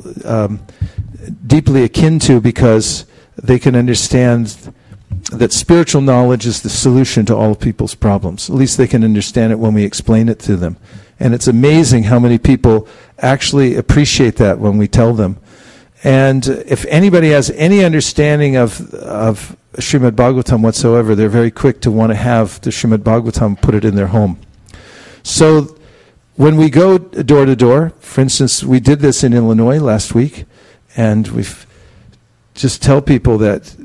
deeply akin to, because they can understand that spiritual knowledge is the solution to all people's problems. At least they can understand it when we explain it to them. And it's amazing how many people actually appreciate that when we tell them. And if anybody has any understanding of Srimad Bhagavatam whatsoever, they're very quick to want to have the Srimad Bhagavatam put it in their home. So when we go door to door, for instance, we did this in Illinois last week, and we've just tell people that,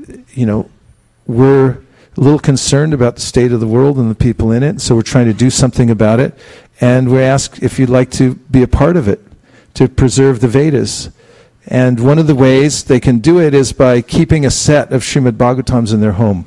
we're a little concerned about the state of the world and the people in it, so we're trying to do something about it. And we ask if you'd like to be a part of it, to preserve the Vedas. And one of the ways they can do it is by keeping a set of Srimad Bhagavatams in their home.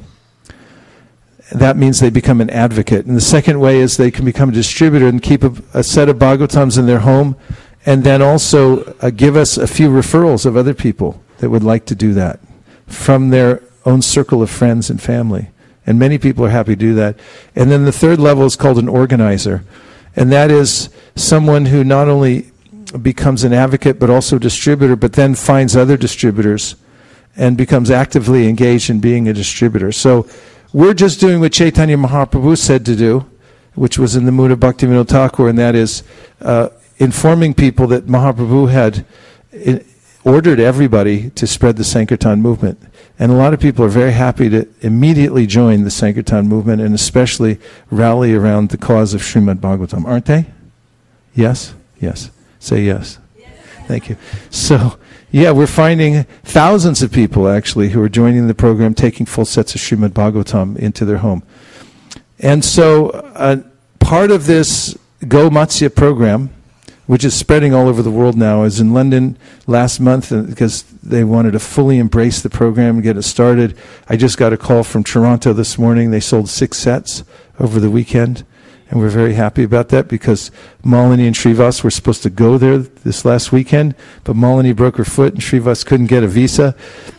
That means they become an advocate. And the second way is they can become a distributor and keep a set of Bhagavatams in their home, and then also give us a few referrals of other people that would like to do that from their own circle of friends and family. And many people are happy to do that. And then the third level is called an organizer. And that is someone who not only becomes an advocate but also a distributor, but then finds other distributors and becomes actively engaged in being a distributor. So we're just doing what Chaitanya Mahaprabhu said to do, which was in the mood of Bhaktivinoda Thakur, and that is informing people that Mahaprabhu had ordered everybody to spread the Sankirtan movement. And a lot of people are very happy to immediately join the Sankirtan movement, and especially rally around the cause of Srimad Bhagavatam, aren't they? Yes? Yes. Say yes. Yes. Thank you. So, we're finding thousands of people actually who are joining the program, taking full sets of Srimad Bhagavatam into their home. And so part of this Go Matsya program, which is spreading all over the world now, is in London last month, because they wanted to fully embrace the program and get it started. I just got a call from Toronto this morning. They sold 6 sets over the weekend, and we're very happy about that, because Malini and Srivas were supposed to go there this last weekend, but Malini broke her foot and Srivas couldn't get a visa.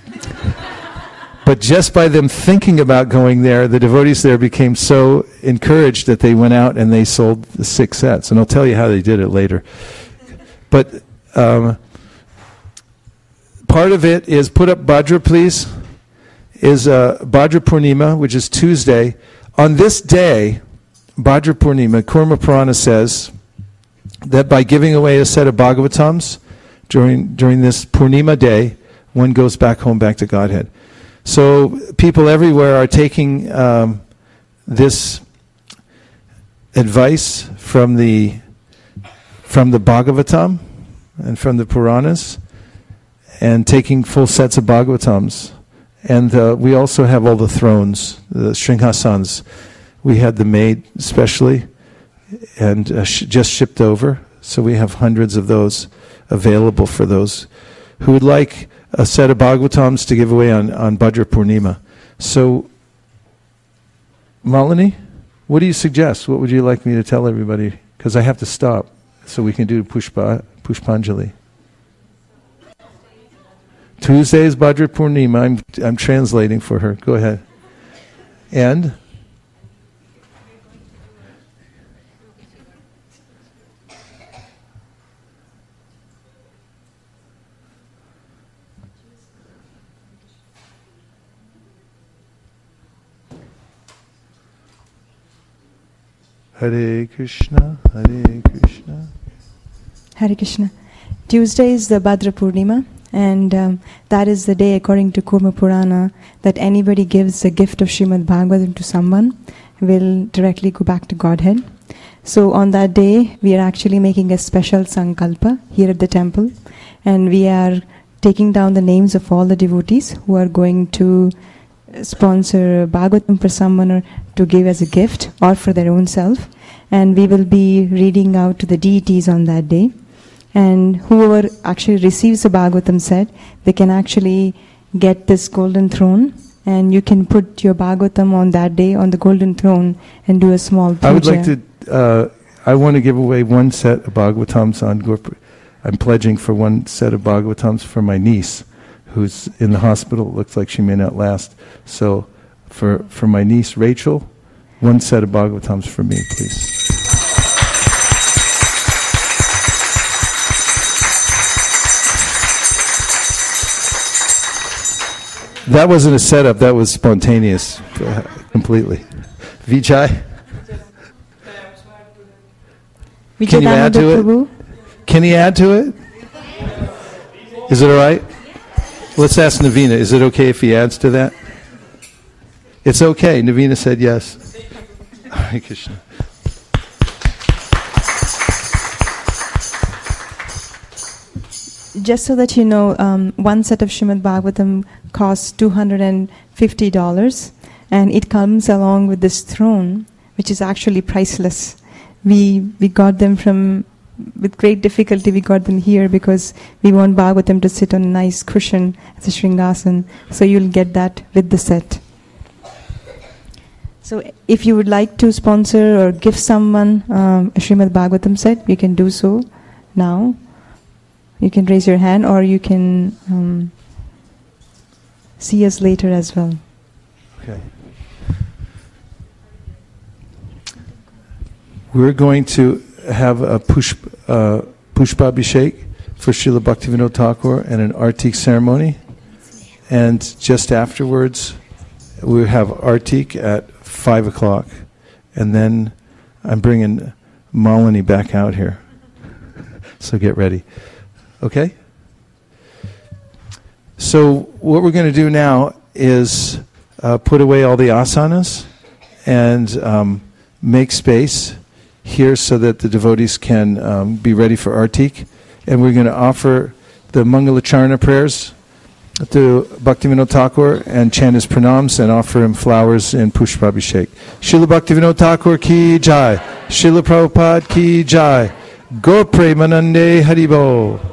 But just by them thinking about going there, the devotees there became so encouraged that they went out and they sold the 6 sets. And I'll tell you how they did it later. But part of it is, put up Bhadra, please, is Bhadra Purnima, which is Tuesday. On this day, Bhadra Purnima, Kurma Purana says that by giving away a set of Bhagavatams during this Purnima day, one goes back home, back to Godhead. So people everywhere are taking this advice from the Bhagavatam and from the Puranas, and taking full sets of Bhagavatams. And we also have all the thrones, the Sringhasans. We had them made specially and just shipped over. So we have hundreds of those available for those who would like a set of Bhagavatams to give away on Bhadra Purnima. So, Malini, what do you suggest? What would you like me to tell everybody? Because I have to stop so we can do Pushpanjali. Tuesday is Bhadra Purnima. I'm translating for her. Go ahead. And? Hare Krishna, Hare Krishna. Hare Krishna. Tuesday is the Bhadra Purnima, and that is the day, according to Kurma Purana, that anybody gives a gift of Srimad Bhagavatam to someone will directly go back to Godhead. So on that day, we are actually making a special sankalpa here at the temple, and we are taking down the names of all the devotees who are going to sponsor Bhagavatam for someone or to give as a gift or for their own self. And we will be reading out to the deities on that day. And whoever actually receives a Bhagavatam set, they can actually get this golden throne. And you can put your Bhagavatam on that day on the golden throne and do a small puja. I would like to, I want to give away one set of Bhagavatams on Gurpur. I'm pledging for one set of Bhagavatams for my niece, who's in the hospital. It looks like she may not last. So for my niece, Rachel, one set of Bhagavatams for me, please. That wasn't a setup, that was spontaneous, completely. Vijay? Can you add to it? Can he add to it? Is it all right? Let's ask Navina. Is it okay if he adds to that? It's okay. Navina said yes. Hare Krishna. Just so that you know, one set of Srimad Bhagavatam costs $250, and it comes along with this throne, which is actually priceless. We got them with great difficulty. We got them here because we want Bhagavatam to sit on a nice cushion as a Shringasan. So you'll get that with the set. So if you would like to sponsor or give someone a Srimad Bhagavatam set, you can do so now. You can raise your hand, or you can see us later as well. Okay. We're going to have a Pushpabhishek for Srila Bhaktivinoda Thakur and an Artik ceremony. And just afterwards, we'll have Artik at 5 o'clock. And then I'm bringing Malini back out here. So get ready. Okay? So what we're going to do now is put away all the asanas and make space here so that the devotees can be ready for Artik. And we're going to offer the Mangalacharana prayers to Bhaktivinoda Thakur and chant his pranams and offer him flowers in Pushpabhishek. Srila Bhaktivinoda Thakur ki jai. Srila Prabhupada ki jai. Gaur Premanande Haribo.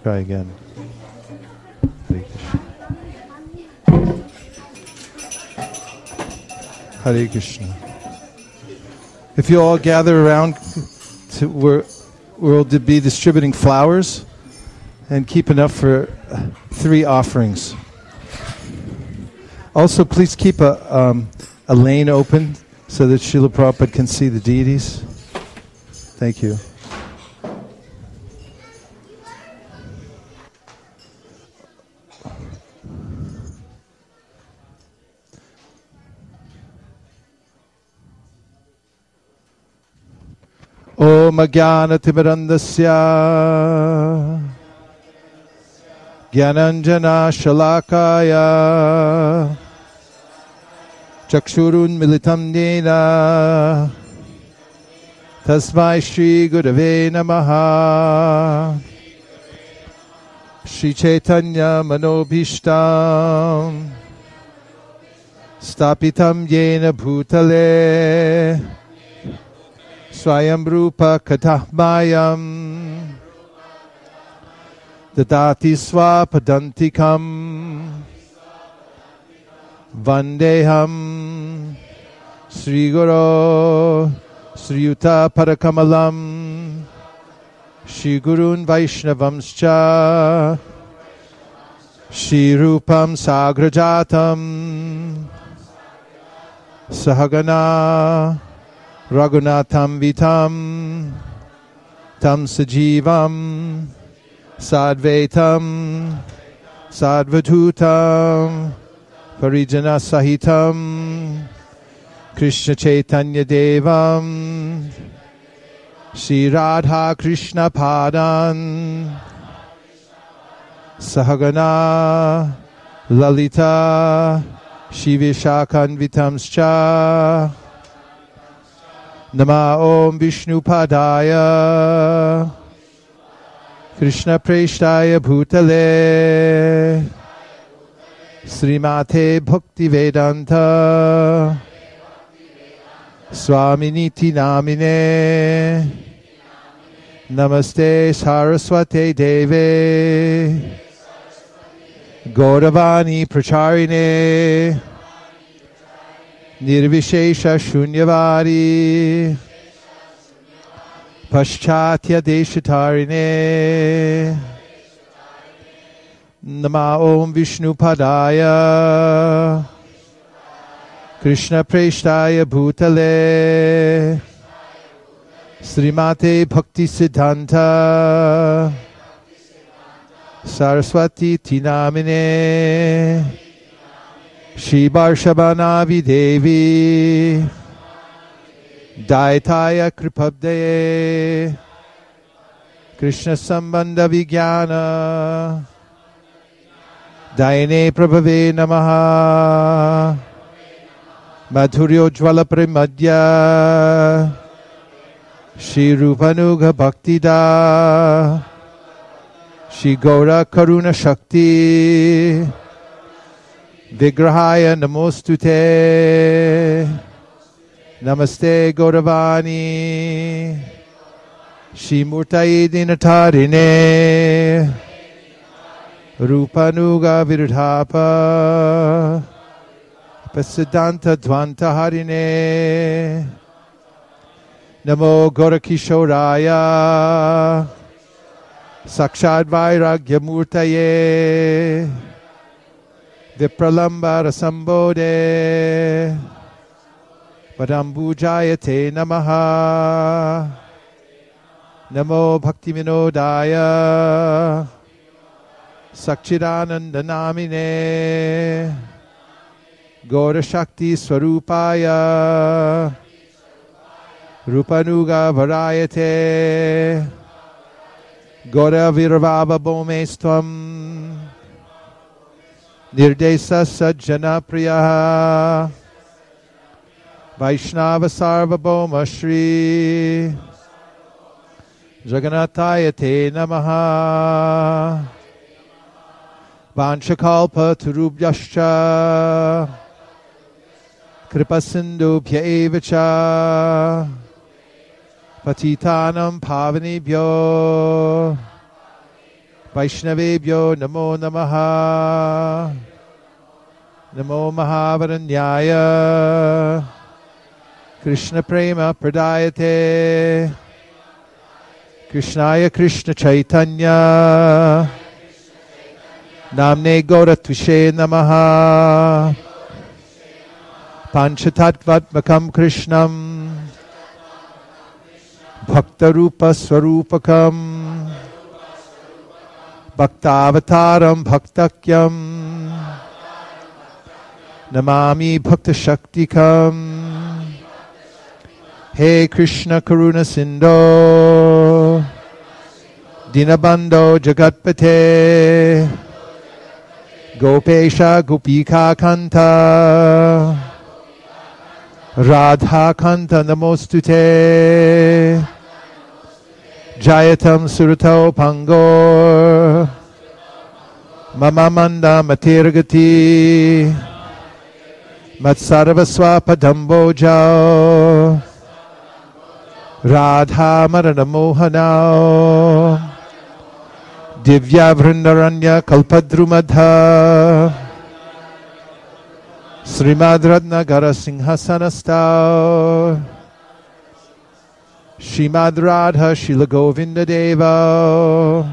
Try again. Hare Krishna. If you all gather around, we'll be distributing flowers and keep enough for 3 offerings. Also, please keep a lane open so that Srila Prabhupada can see the deities. Thank you. Om Jnana-timirandasya Jnananjana Shalakaya Chakshurun Militam Nena Tasmai Shri Gurave Namaha Shri Chaitanya Manobhishtam Stapitam Yena Bhutale Swayam Rupa Katahmayam Dadati Swapadantikam Vandeham Sri Guru Sri Yuta Parakamalam Shri Gurun Vaishnavamscha Shri Rupam Sagrajatam Sahagana Raghunatham Vitam Tam Sajivam Sadvaitam Sadvatutam Parijana Sahitam Krishna Chaitanya Devam Shri Radha Krishna Padan Sahagana Lalita Shri Vishakhanvitamscha Nama Om Vishnu Padaya Krishna Preshtaya Bhutale Srimate Bhakti Vedanta Swaminiti Namine Namaste Saraswate Deve Gauravani Pracharine Nirvishesha Shunyavadi Paschatya Deshatarine Nama Om Vishnu Padaya Krishna Preshtaya Bhutale Srimate Bhakti Siddhanta Saraswati Tinamine Shri Varshabhanavi Devi Daitaya Kripabdaye Krishna Sambandha Vijnana Daine Prabhave Namaha Madhuryo Jvala Premadya Shri Rupanuga Bhaktida Shri Gaura Karuna Shakti Vigrahaya Namostute Namaste Gauravani Shri Murtaye Dinatarine Rupanuga Virdhapa Pasidanta Dvanta Harine Namo Gaurakishoraya Sakshad Vairagya Murtaye Vipralamba Rasambode Padambujayate Namaha Namo Bhakti Vinodaya Sakchidananda Namine Gaura Shakti Swarupaya Rupanuga Varayate Gaura Virvava Bomestvam Nirdesa Sajjana Priya Vaishnava Sarvabhauma Shri Jagannataya Te Namaha Vanchakalpa Turubhyascha Kripasindubhya Evacha Patitanam Pavanebhyo Vaishnavebhyo namo namaha. Namo Mahavaranyaya. Krishna prema pradayate. Krishnaya Krishna Chaitanya. Namne Gauratvishe namaha. Panchatattvatmakam Krishnam. Bhaktarupa Swarupakam. Bhaktavataram Bhaktakyam. Namami Bhakta Shaktikam. Hey Krishna Karuna Sindho. Dinabandho Jagatpate. Gopesha Gopika Kanta. Radha Kanta Namostute. Jayatam Surutau Pangor. Mamamanda Matirgati. Matsarvaswapa Dambojao. Radha Marana Mohanao. Divya Vrindaranya Kalpadrumadha. Srimad Ratnagara Sinhasanastao. Shrimad Radha Shila Govinda Deva.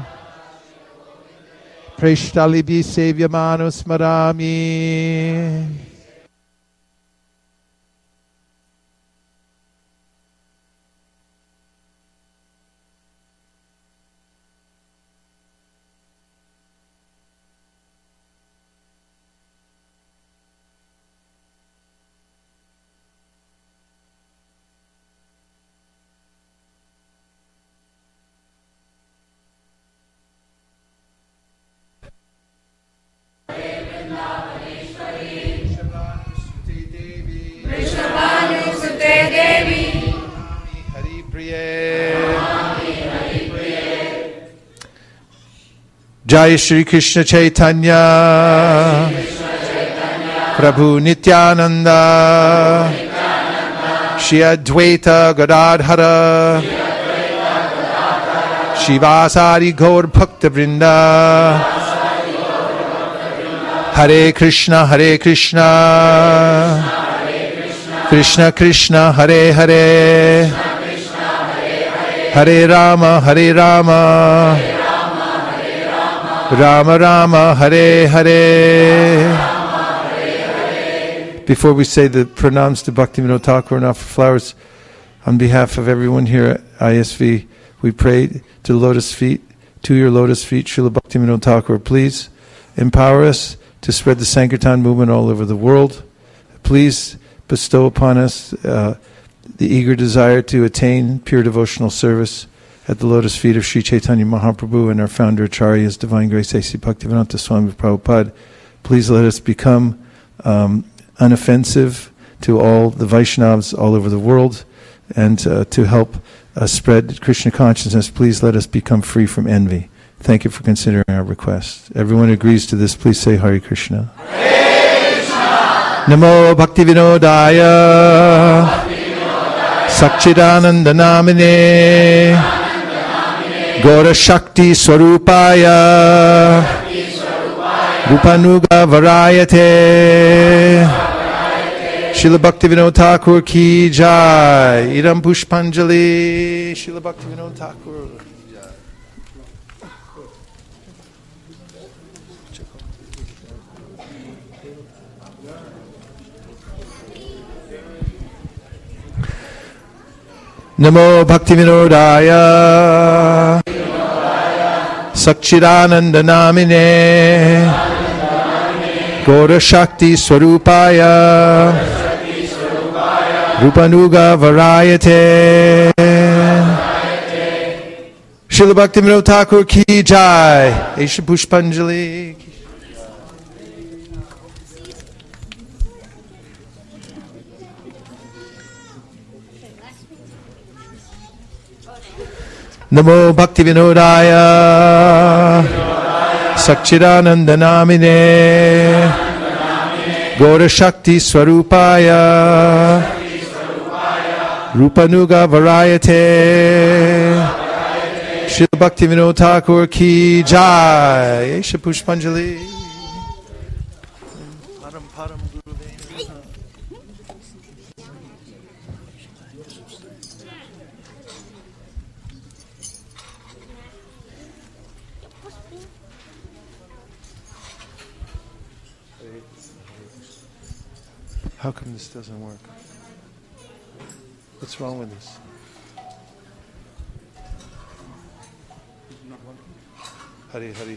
Preshtalibi Sevyamanu Smarami. Jai Shri Krishna Chaitanya, Prabhu Nityananda, Shri Advaita Gadadhara, Shivasari Gaur Bhakta Vrinda, Hare Krishna, Hare Krishna, Krishna Krishna, Hare Hare, Hare Rama, Hare Rama, Rama Rama, Hare Hare. Before we say the pranams to Bhaktivinoda Thakur and offer flowers, on behalf of everyone here at ISV, we pray to your lotus feet, Srila Bhaktivinoda Thakur, please empower us to spread the Sankirtan movement all over the world. Please bestow upon us the eager desire to attain pure devotional service at the lotus feet of Sri Chaitanya Mahaprabhu and our founder Acharya's Divine Grace A.C. Bhaktivedanta Swami Prabhupada. Please let us become unoffensive to all the Vaishnavas all over the world, and to help spread Krishna consciousness, please let us become free from envy. Thank you for considering our request. Everyone agrees to this, please say Hare Krishna. Hare Krishna. Namo Bhaktivinodaya Sakchidananda Namine Gaura Shakti Swarupaya Rupanuga Varayate. Srila Bhaktivinoda Thakur ki jai. Idam Pushpanjali. Srila Bhaktivinoda Thakur. Namo Bhaktivinodaya Sakchidananda Namine Gaura Shakti Swarupaya Rupanuga Varayate. Srila Bhaktivinoda Thakur ki jai. Esha Pushpanjali. Namo Bhaktivinodaya Sakchidananda Namine Gaura Shakti Swarupaya Rupanuga Varayate. Srila Bhaktivinoda Thakur ki jai. Esha Pushpanjali. How come this doesn't work? What's wrong with this? Hari, Hari.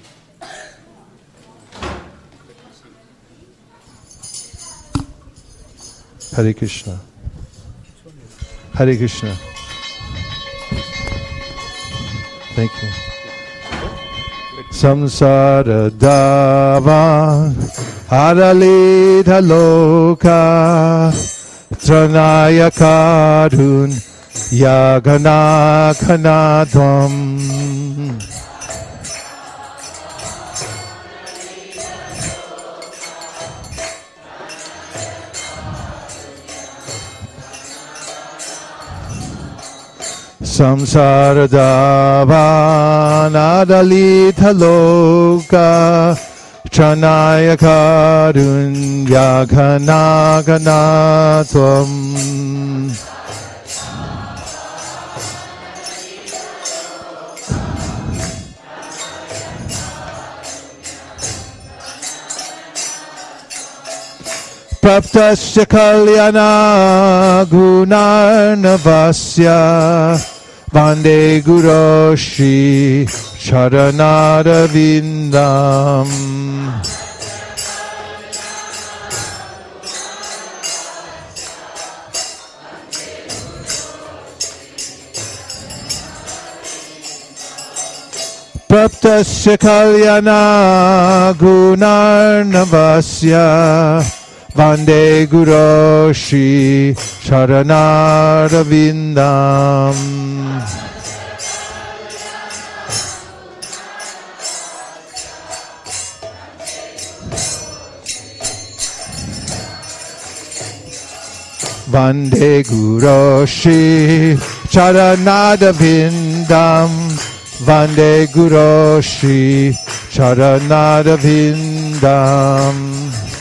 Hare Krishna. Hare Krishna. Thank you. Samsara Davan Adalita Loka Tranaya Karun Yagana Kanadvam Samsara Davan Adalita Loka Tranaya Karun Yagana Kanadvam Praptasya Kalyana Gunarnavasya Vande Guru Shri Charanarvindam Praptasya Kalyana Gunarnavasya Vande Guru Shri Charanarvindam Vande Guru Shri Charanarvindam Vande Guru Shri Charanarvindam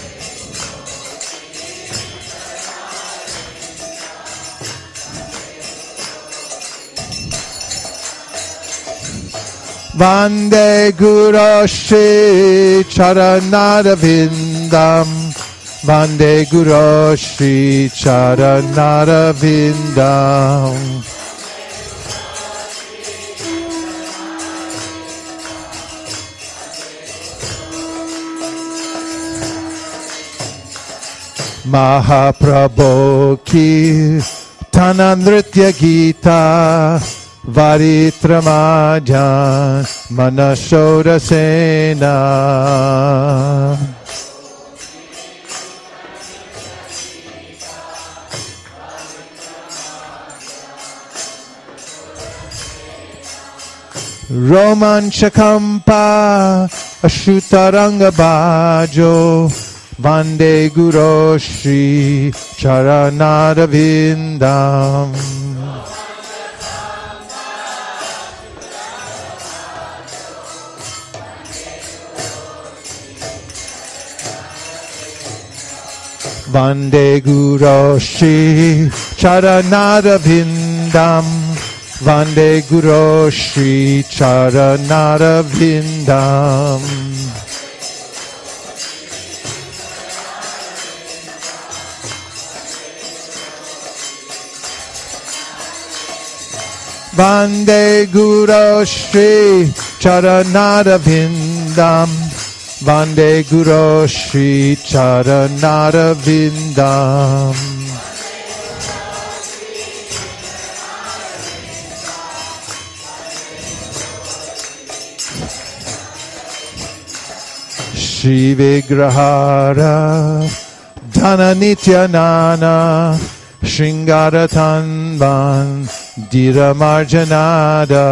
Vande Guru Shri Charanarvindam Vande Guru Shri Charanarvindam Mahaprabhu ki Tanandritya Gita Varitramajan Manashodasena Romanchakampa Ashutaranga Bhajo Vande Guru Shri Charanarvindam Vande Guru Shri Charanarvindam Vande Guru Shri Charanarvindam Vande Guru Shri Charanarvindam Vande Guru Shri Charanarvindam Shri Vigrahara Dhana Nityanana Shringara Tanban Dira Marjanada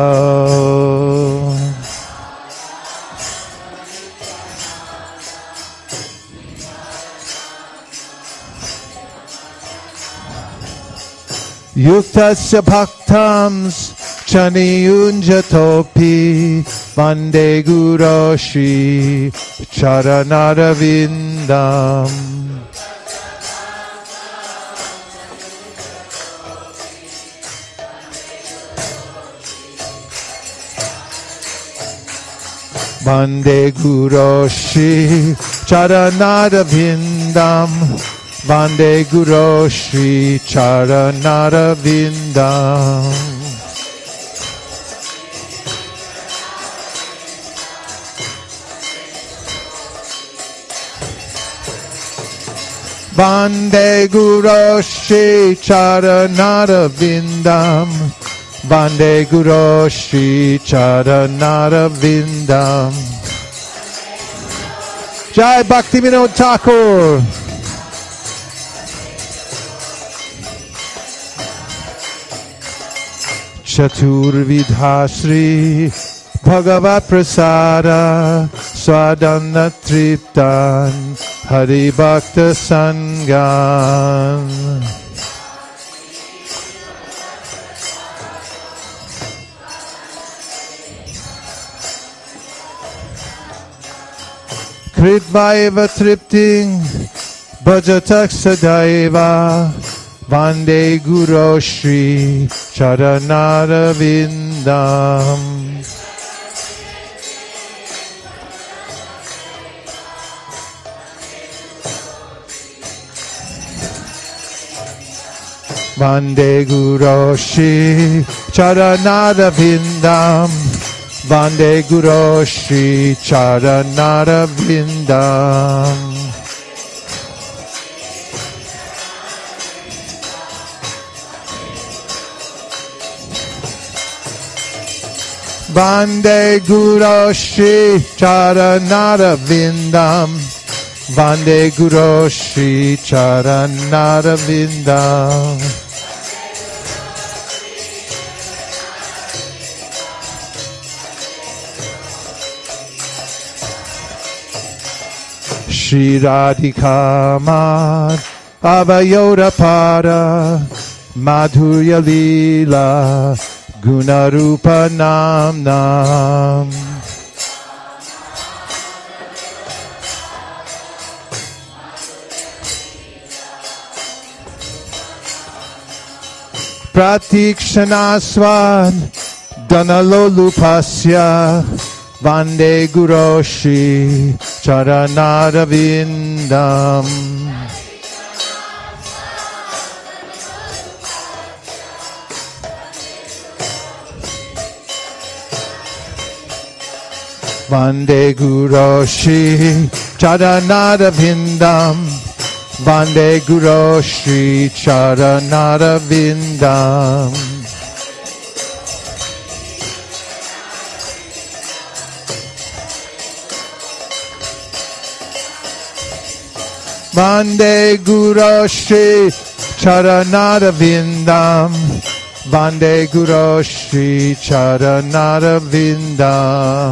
Yuktasya Bhaktams Chaniyunjatopi Vande Guru Shri Charanarvindam. Vande Guru Shri Charanarvindam. Vande Guru Shri Charanarvindam. Vande Guru Shri Charanarvindam. Vande Guru Shri Charanarvindam. Jai Bhaktivinoda Thakur. Chaturvidha Shri Bhagavat Prasada Swadana Triptan Hari Bhakta Sangan. Kritvaiva Tripting Bhajatak Sadaiva. Vande Guru Shri Charanarvindam. Vande Guru Shri Charanarvindam. Vande Guru Shri Charanarvindam. Vande Guru Shri Charanarvindam. Vande Guru Shri Charanarvindam. Shri Radhika Avayoda Pada Madhurya Lila Gunarupa Namnam. Pratikshanaswad Dhanalolupasya. Vande Guru Shri Charanarvindam. Vande Guru Shri Charanarvindam. Vande Guru Shri Charanarvindam. Vande Guru Shri Charanarvindam. Vande Guru Shri Charanarvindam.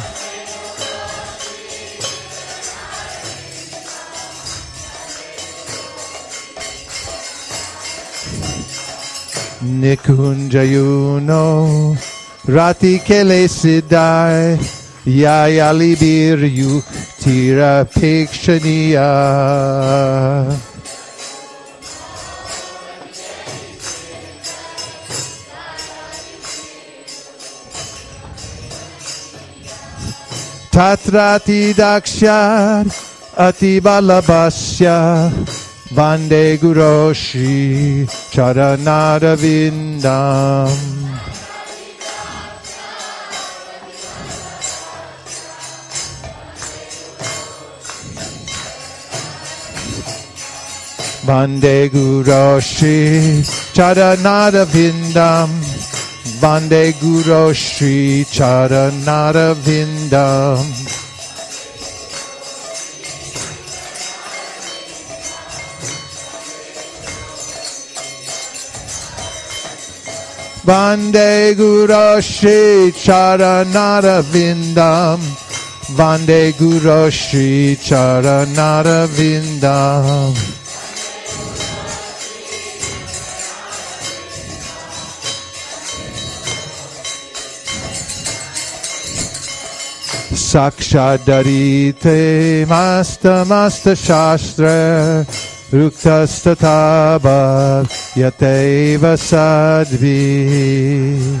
Nikunjayuno Rati Kele Siddhai Yayalibir Yuktira Pikshaniya. Tatrati Dakshar Atibalabhasya. Vande Guru Shri Charanarvindam. Vande Guru Shri Charanarvindam. Vande Guru Shri Charanarvindam. Vande Guru Shri Charanarvindam. Vande Guru Shri Charanarvindam. Sakshadarite masta masta shastra ruktastataba yateva sadvi.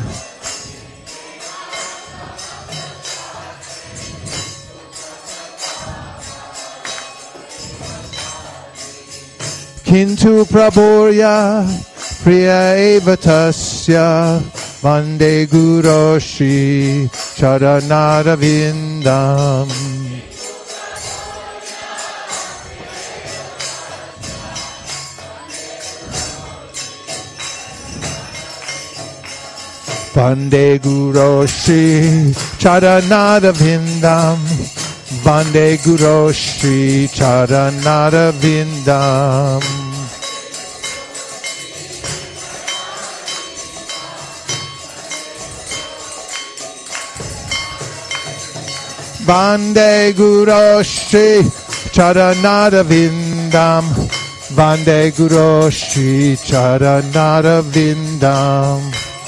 Kintu praborya priya evatasya Vande Guroshi Charanarvindam. Vande Guroshi Charanarvindam. Vande Guroshi Charanarvindam. Vande Guroshi Charanarvindam. Vande Guroshi Charanarvindam.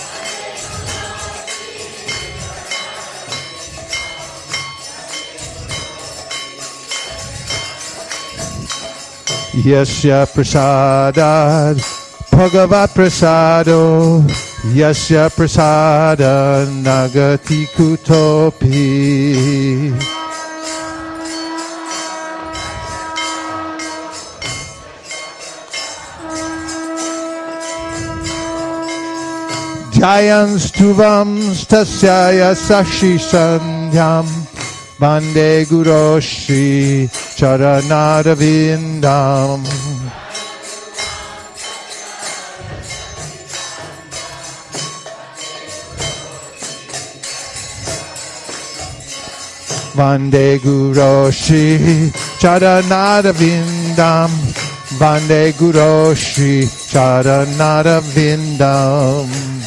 Yasya prasadad Bhagavat prasado Yasya prasada nagati kutopi. Jayans tuvam stasyaya sashi sandhyam. Vande Guroshi Charanarvindam. Vande Guroshi Charanarvindam. Vande Guroshi Charanarvindam.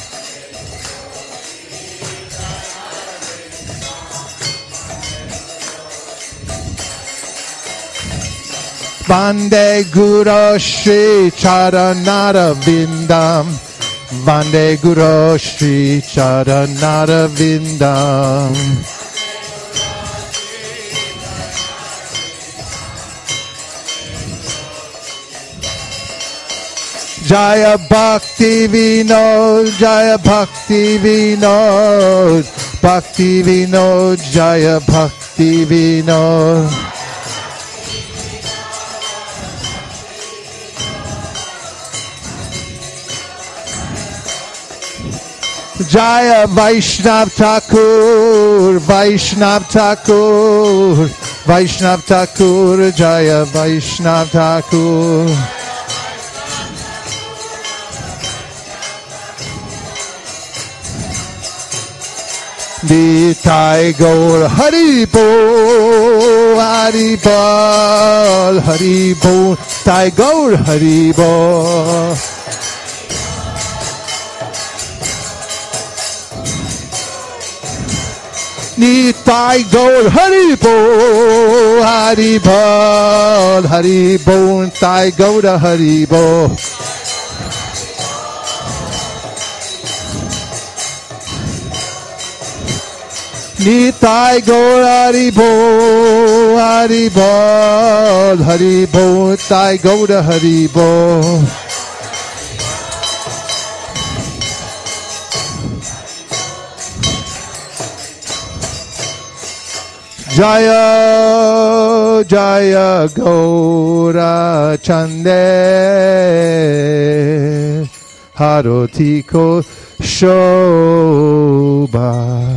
Vande Guroshi Charanarvindam. Vande Guroshi Charanarvindam. Jaya Bhakti Vinod, Jaya Bhakti Vinod, Bhakti Vinod, Jaya Bhakti Vinod. Jaya Vaishnav Thakur, Vaishnav Thakur, Vaishnav Thakur, Jaya Vaishnav Thakur. Nitai Gaur Haribo, Haribol, Haribo, Nitai Gaur Haribo. Nitai Gaur Haribo, Haribol, Haribo, Nitai Gaur Haribo. Nitai Gaur Haribo, Haribol, Haribo, Nitai Gaur Haribo. Jaya Jaya Gaura Chande Harotiko Shobha.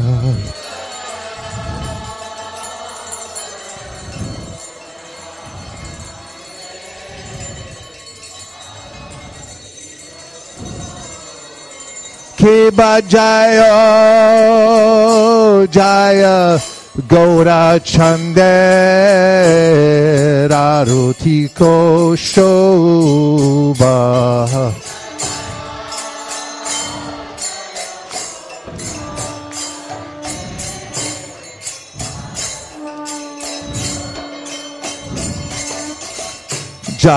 Kiba Jaya Jaya Gaura Chande Rarutiko Shobha.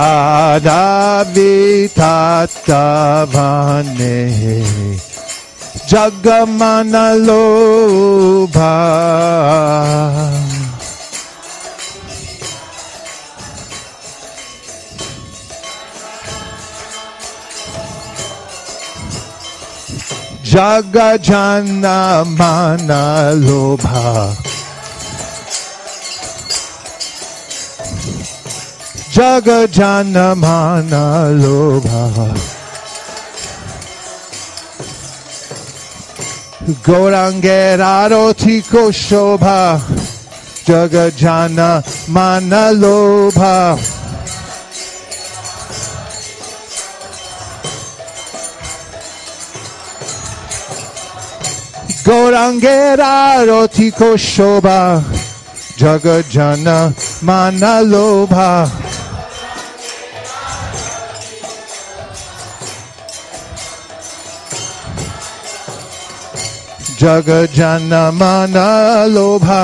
Jada Vitatavane Jagamana lobha. Jagajana mana lobha. Jagajana mana lobha. Gorangera rotiko shobha. Jagajana mana lobha. Gorangera rotiko shobha. Jagajana mana lobha. Jagajana mana lobha.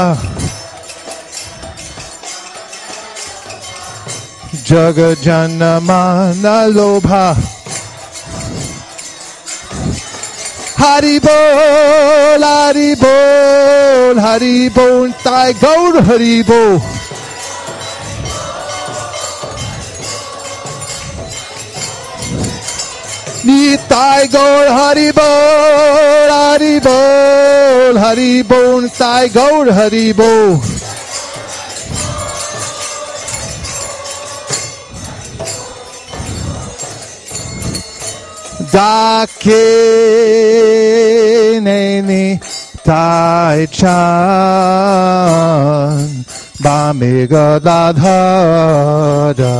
Jagajana mana lobha. Hari bol, Hari bol, Hari bol, Thai Gaur Hari bol. Nitai Gaur Hari bol, Hari bol, Hari bol, Thai Gaur Hari bol. Dake neni tai chan ba mega da da da.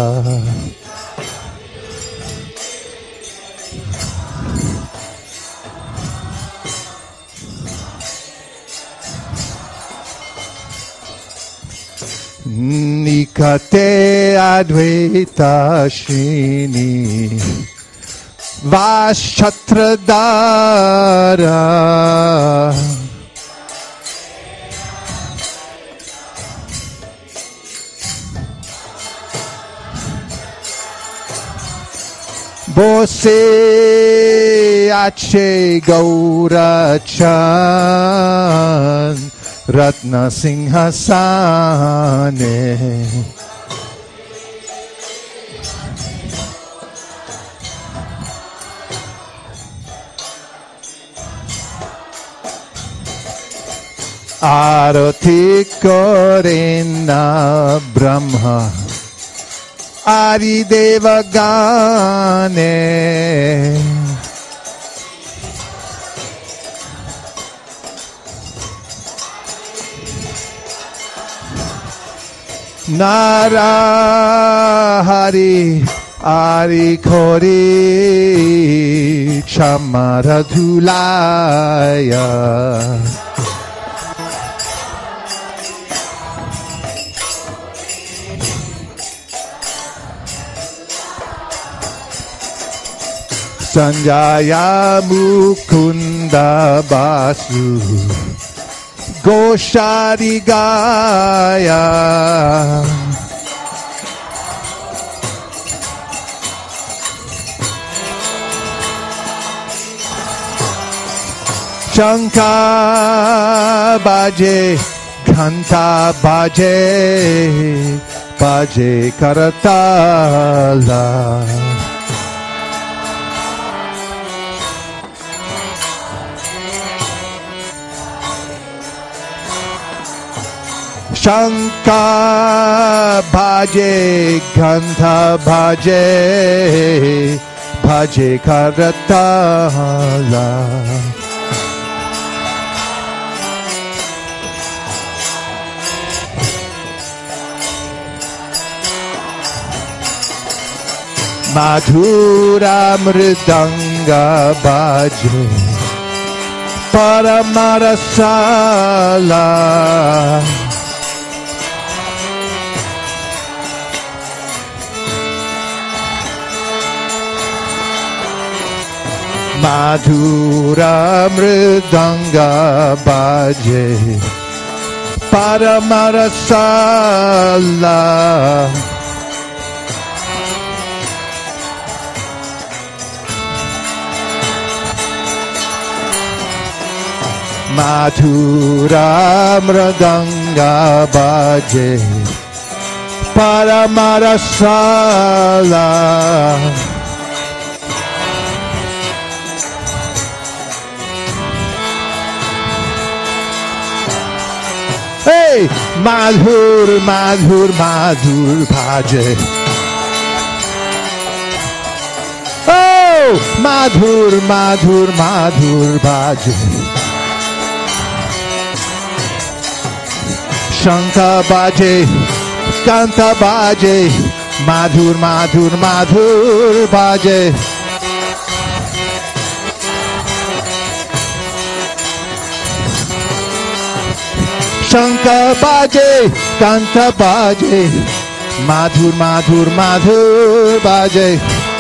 Nikate Advaita Shini Vashchatradara Bose Ache Gaurachan Ratna Singhasane Arati Korena Brahma Adi Deva Gane Narahari Ari Kori Chamaradhulaya Sanjaya Mukunda Basu Goshari Gaya Shanka Baje Khanta Baje Baje Karatala Shanka Bhaje Gandha Bhaje Bhaje Karatala Madhura Mridanga Bhaje Paramarasala Madhura Mridanga Bhaje Paramarasala Madhura mridanga baje Paramarasala. Hey, Madhur, Madhur, Madhur bhaje. Oh, Madhur, Madhur, Madhur bhaje. Shankha baje, Kanta baje, Madhur, Madhur, Madhur baje. Shankha baje, Kanta baje, Madhur, Madhur, Madhur baje.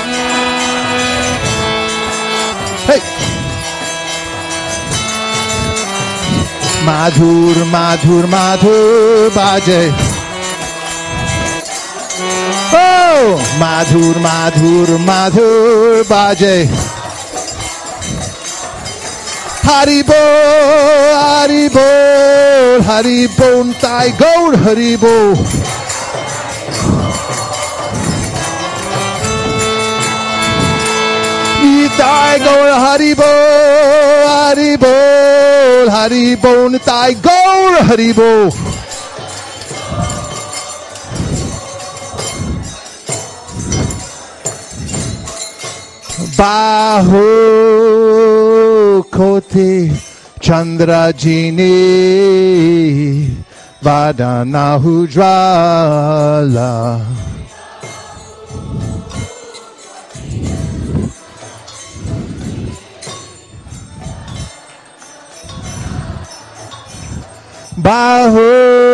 Hey! Madhur, Madhur, Madhur baje. Oh, Madhur, Madhur, Madhur baje. Haribo, Haribo, Haribo, Tai Gaur Haribo. Tai Gaur Haribo, Haribo, Haribo, Tai Gaur Haribo. Bahu Kote Chandra Jini Vadana Hujrala. Bahu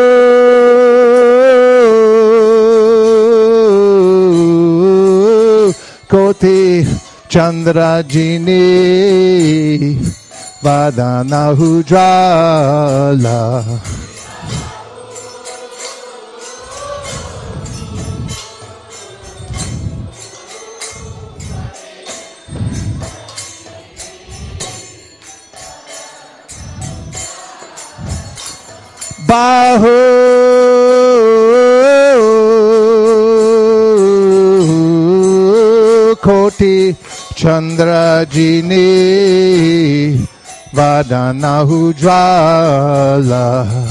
Kote Chandra Jini Vadana Hujrala. Bahu Koti Chandra Jini Vadana Hujrala.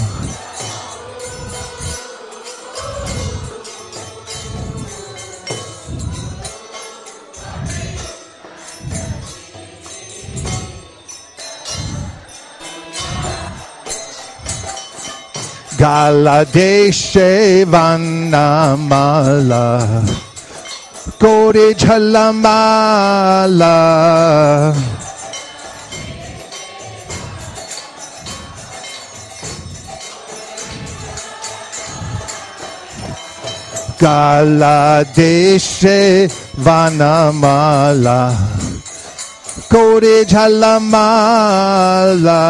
Gala Deshe Vanamala Kore Jhalamala Gala Deshe Vanamala Kore Jhalamala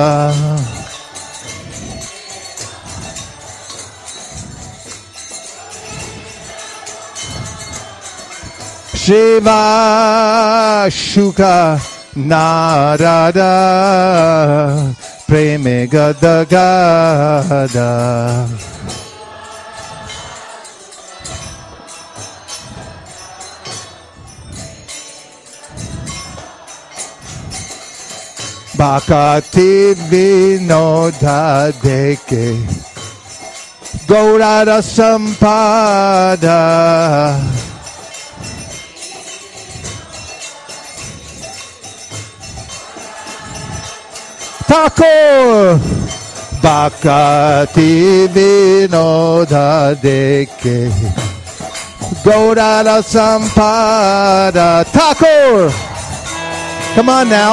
Shiva Shuka Narada Preme Gada Gada Bhakti Vinoda Deke Gaurara Sampada Thakur Bhakti Vinoda Deke Gaurara Sampada Thakur. Come on now.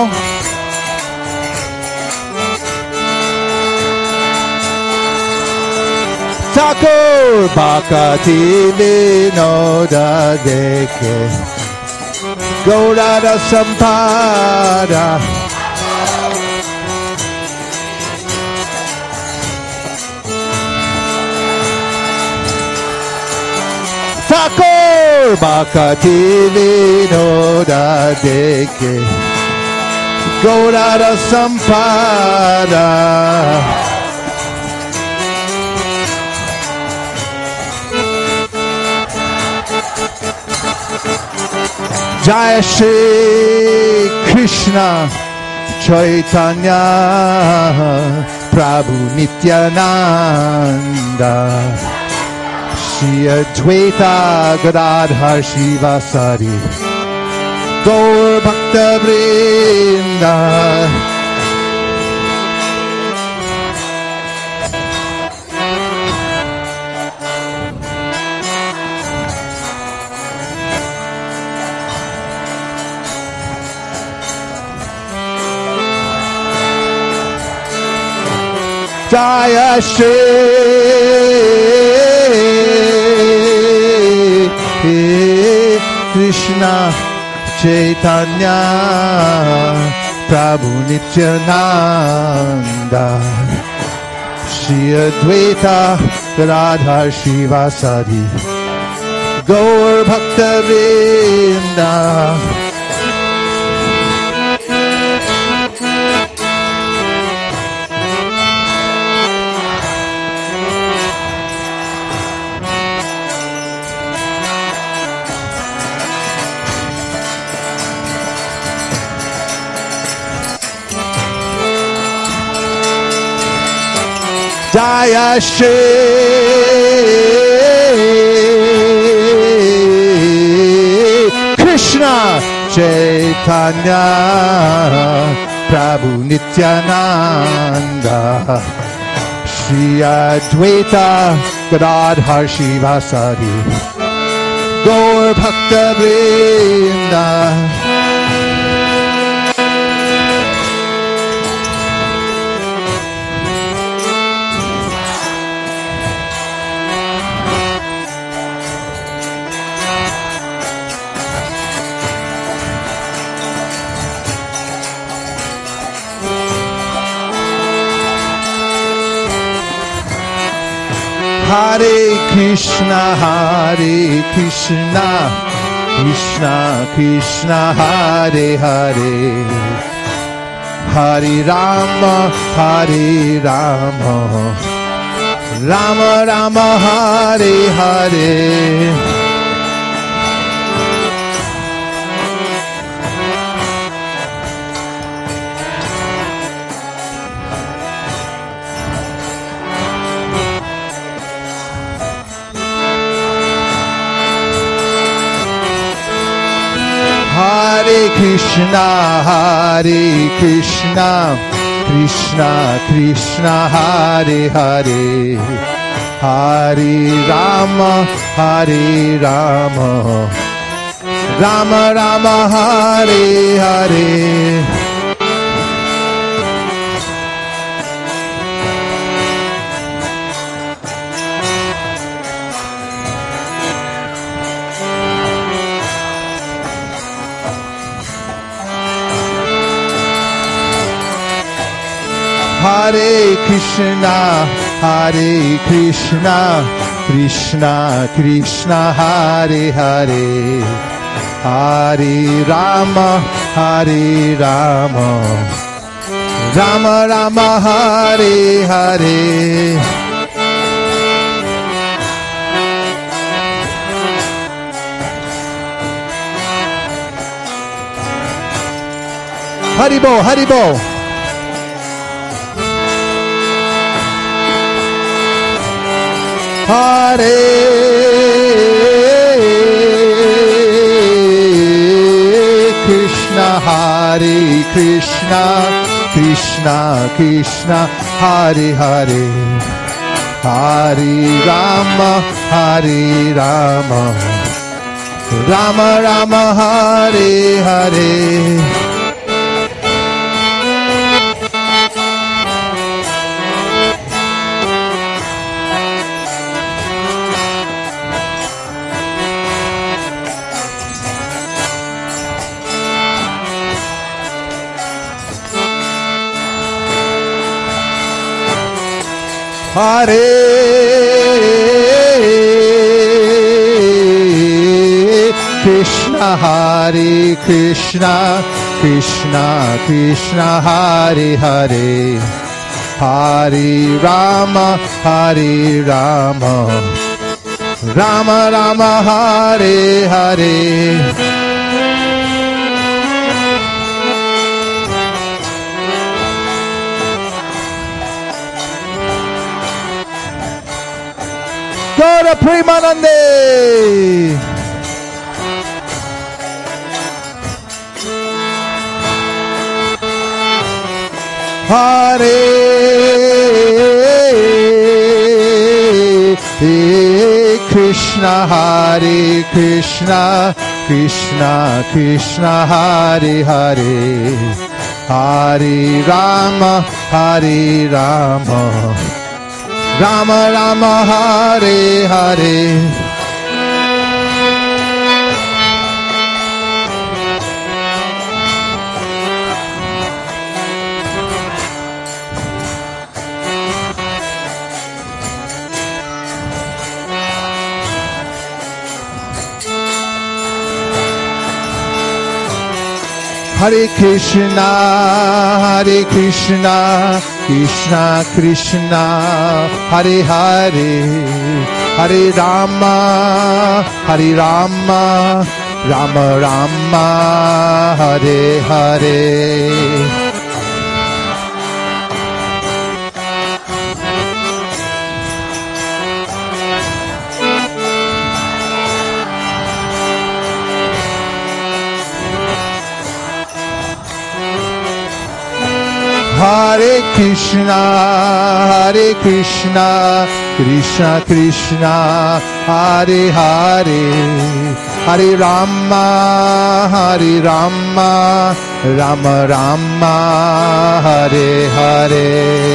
Thakur Bhakti Vinoda Deke Gaurara Sampada Thakur Bhakti Vinoda Deke Gaurara Sampada. Jai Shri Krishna Chaitanya Prabhu Nityananda Shri Advaita Gadadhar Shivasari Gaur Bhakta Vrinda. Jaya Shri Krishna Chaitanya Prabhu Nityananda Shri Advaita Gadadhar Shivasari Gaur Bhakta Vrinda. Jaya Shri Krishna Chaitanya Prabhu Nityananda Shri Advaita Gadadhar Shivasari Gaur Bhakta Vrinda. Hare Krishna, Krishna Krishna, Hare Hare, Hare Rama, Rama Rama, Hare Hare. Hare Krishna, Krishna Krishna, Hare Hare, Hare Rama, Rama Rama, Hare Hare. Hare Krishna, Krishna Krishna, Hare Hare, Hare Rama, Rama Rama, Hare Hare. Haribo, Haribo. Hare Krishna, Krishna Krishna, Hare Hare, Hare Rama, Rama Rama, Hare Hare. Hare Krishna, Krishna Krishna Hare Hare Hare Rama Rama Rama Hare Hare Gaura Premanande Hare Krishna Hare Krishna Krishna Krishna Hare Hare Hare Rama Rama Rama Hare Hare Hare Krishna Krishna Krishna Hare Hare Hare Rama Rama Rama Hare Hare Hare Krishna Krishna Krishna Hare Hare Hare Rama Rama Rama Hare Hare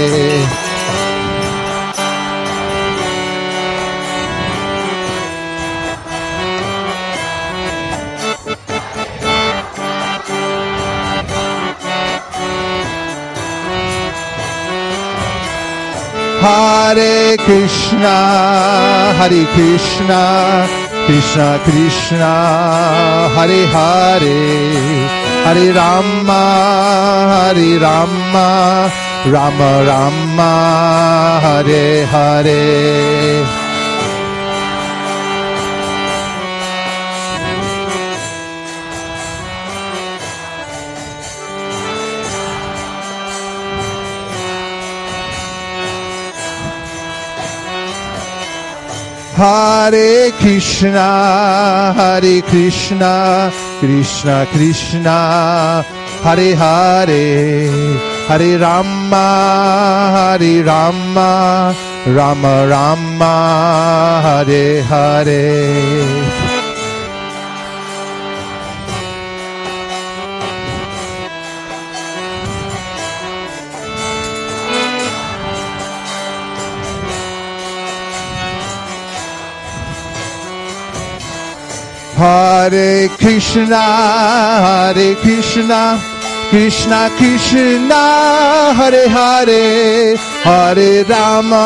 Hare Krishna Krishna Krishna Hare Hare Hare Rama Rama Rama Hare Hare Hare Krishna Krishna Krishna Hare Hare Hare Rama Rama Rama Hare Hare Hare Krishna Krishna Krishna Hare Hare Hare Rama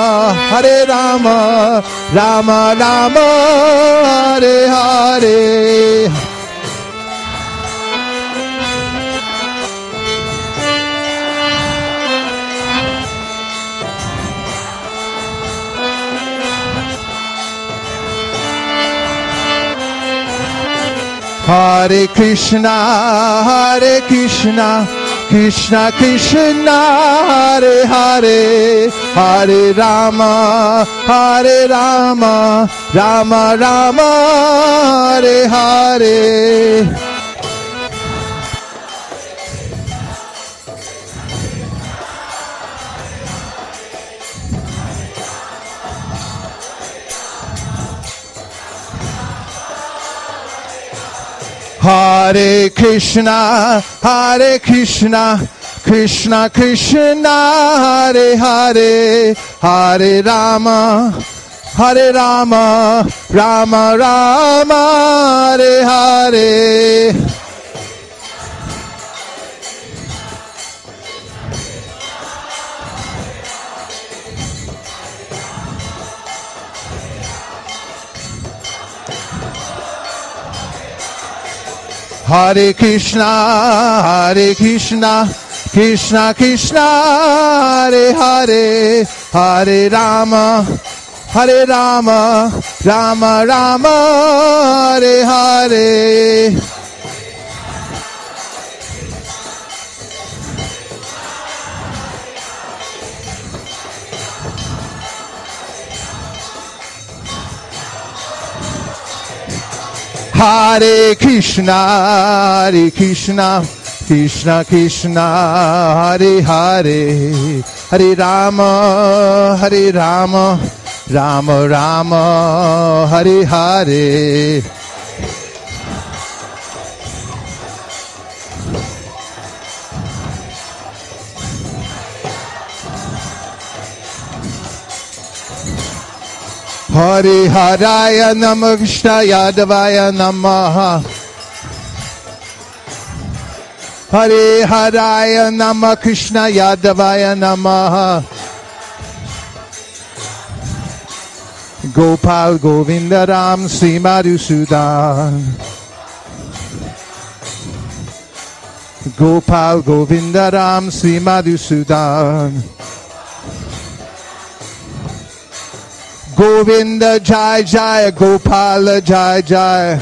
Rama Rama Hare Hare Hare Krishna Krishna Krishna Hare Hare Hare Rama Rama Rama Hare Hare Hare Krishna Krishna Krishna Hare Hare Hare Rama Rama Rama Hare Hare Hare Krishna, Krishna Krishna, Hare Hare, Hare Rama, Rama Rama, Hare Hare. Hare Krishna, Krishna Krishna, Hare Hare, Hare Rama, Rama Rama, Hare Hare. Hare Haraya Namah Krishna Yadavaya Namaha. Hare Haraya Namah Krishna Yadavaya Namaha. Gopal Govinda Ram Sri Madhusudan. Gopal Govinda Ram Sri Madhusudan. Govinda Jai Jai, Gopala Jai Jai.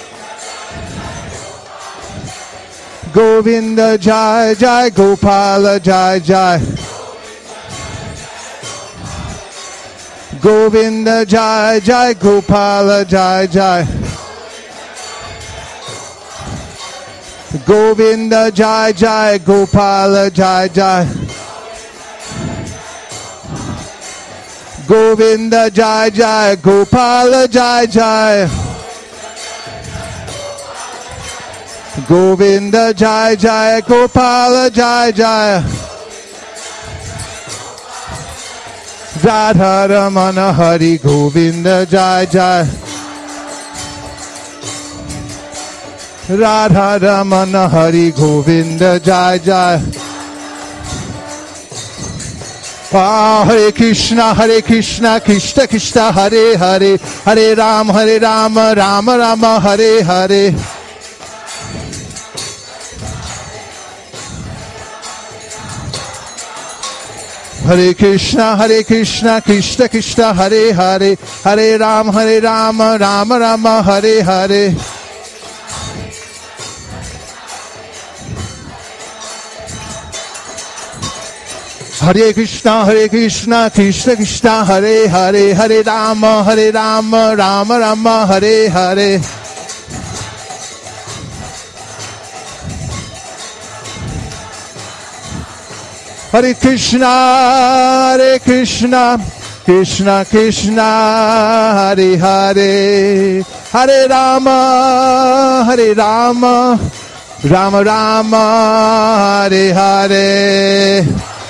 Govinda Jai Jai, Gopala Jai Jai. Govinda Jai Jai, Gopala Jai Jai. Govinda Jai Jai, Gopala Jai Jai. Govinda Jai Jai, Gopala Jai Jai. Govinda Jai Jai, Gopala Jai Jai. Radha Ramana Hari Govinda Jai Jai. Radha Ramana Hari Govinda Jai Jai. Hare Krishna, Krishna Krishna, Hare Hare, Hare Rama, Rama Rama, Hare Hare. Hare Krishna, Krishna Krishna, Hare Hare, Hare Rama, Rama Rama, Hare Hare. Hare Krishna, Krishna Krishna, Hare Hare, Hare Rama, Rama Rama, Hare Hare. Hare Krishna, Krishna Krishna, Hare Hare, Hare Rama, Rama Rama, Hare Hare.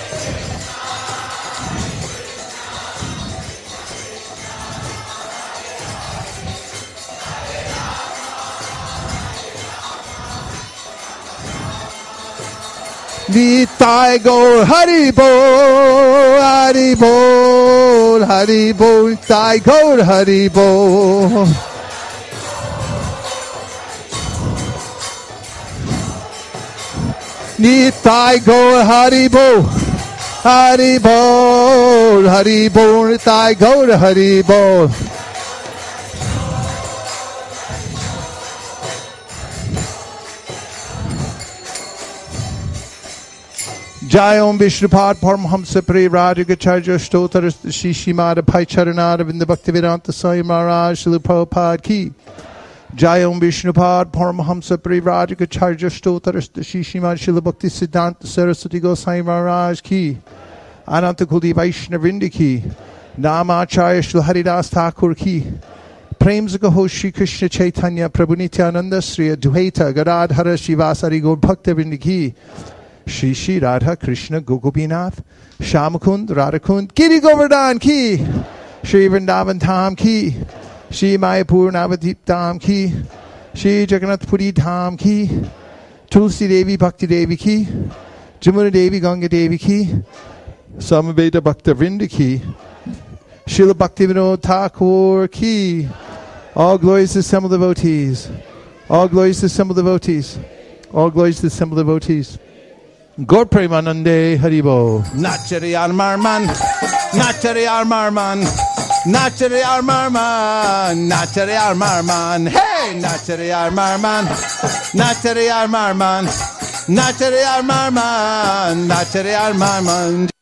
Nitai Gaur Hari Bol, Hari Bol, Hari Bol, Nitai Gaur Hari Bol. Nitai Gaur Hari Bol, Hari Bol, Hari Bol, Nitai Gaur Hari Bol. Jai Om Vishnupad Paramahamsa Parivrajagaracharya Stotar Shishimada Paicharanada Vinda Bhaktivedanta Swami Maharaj Srila Prabhupada Ki. Jai Om Vishnupad Paramahamsa Parivrajagaracharya Stotar Shishimada Srila Bhakti Siddhanta Saraswati Goswami Maharaj Ki. Ananta Kuli Vaishnavinda Ki. Namacharya Srila Haridas Thakur Ki. Prem Zagaho Shri Krishna Chaitanya Prabhu Nityananda Sri Advaita Gadadhara Shivasari Gaur Bhaktavinda Ki. Shri Shri Radha Krishna Gokupinath Shamakund Radhakund Giri Govardhan Ki. Shri Vrindavan Dham Ki. Shri Mayapur Navadip Dham Ki. Shri Jagannath Puri Dham Ki. Tulsi Devi Bhakti Devi Ki. Jamuna Devi Ganga Devi Ki. Samaveda Bhakta Vrinda Ki. Srila Bhaktivinoda Thakur Ki. All glories to assembled devotees. All glories to the simple devotees. All glories to the simple devotees. Gaur Premanande Haribo. Nachari Armarman, Nachari Armarman, Nachari Armarman, Nachari Armarman, hey, Nachari Armarman, Nachari Armarman, Nachari Armarman, Nachari Armarman.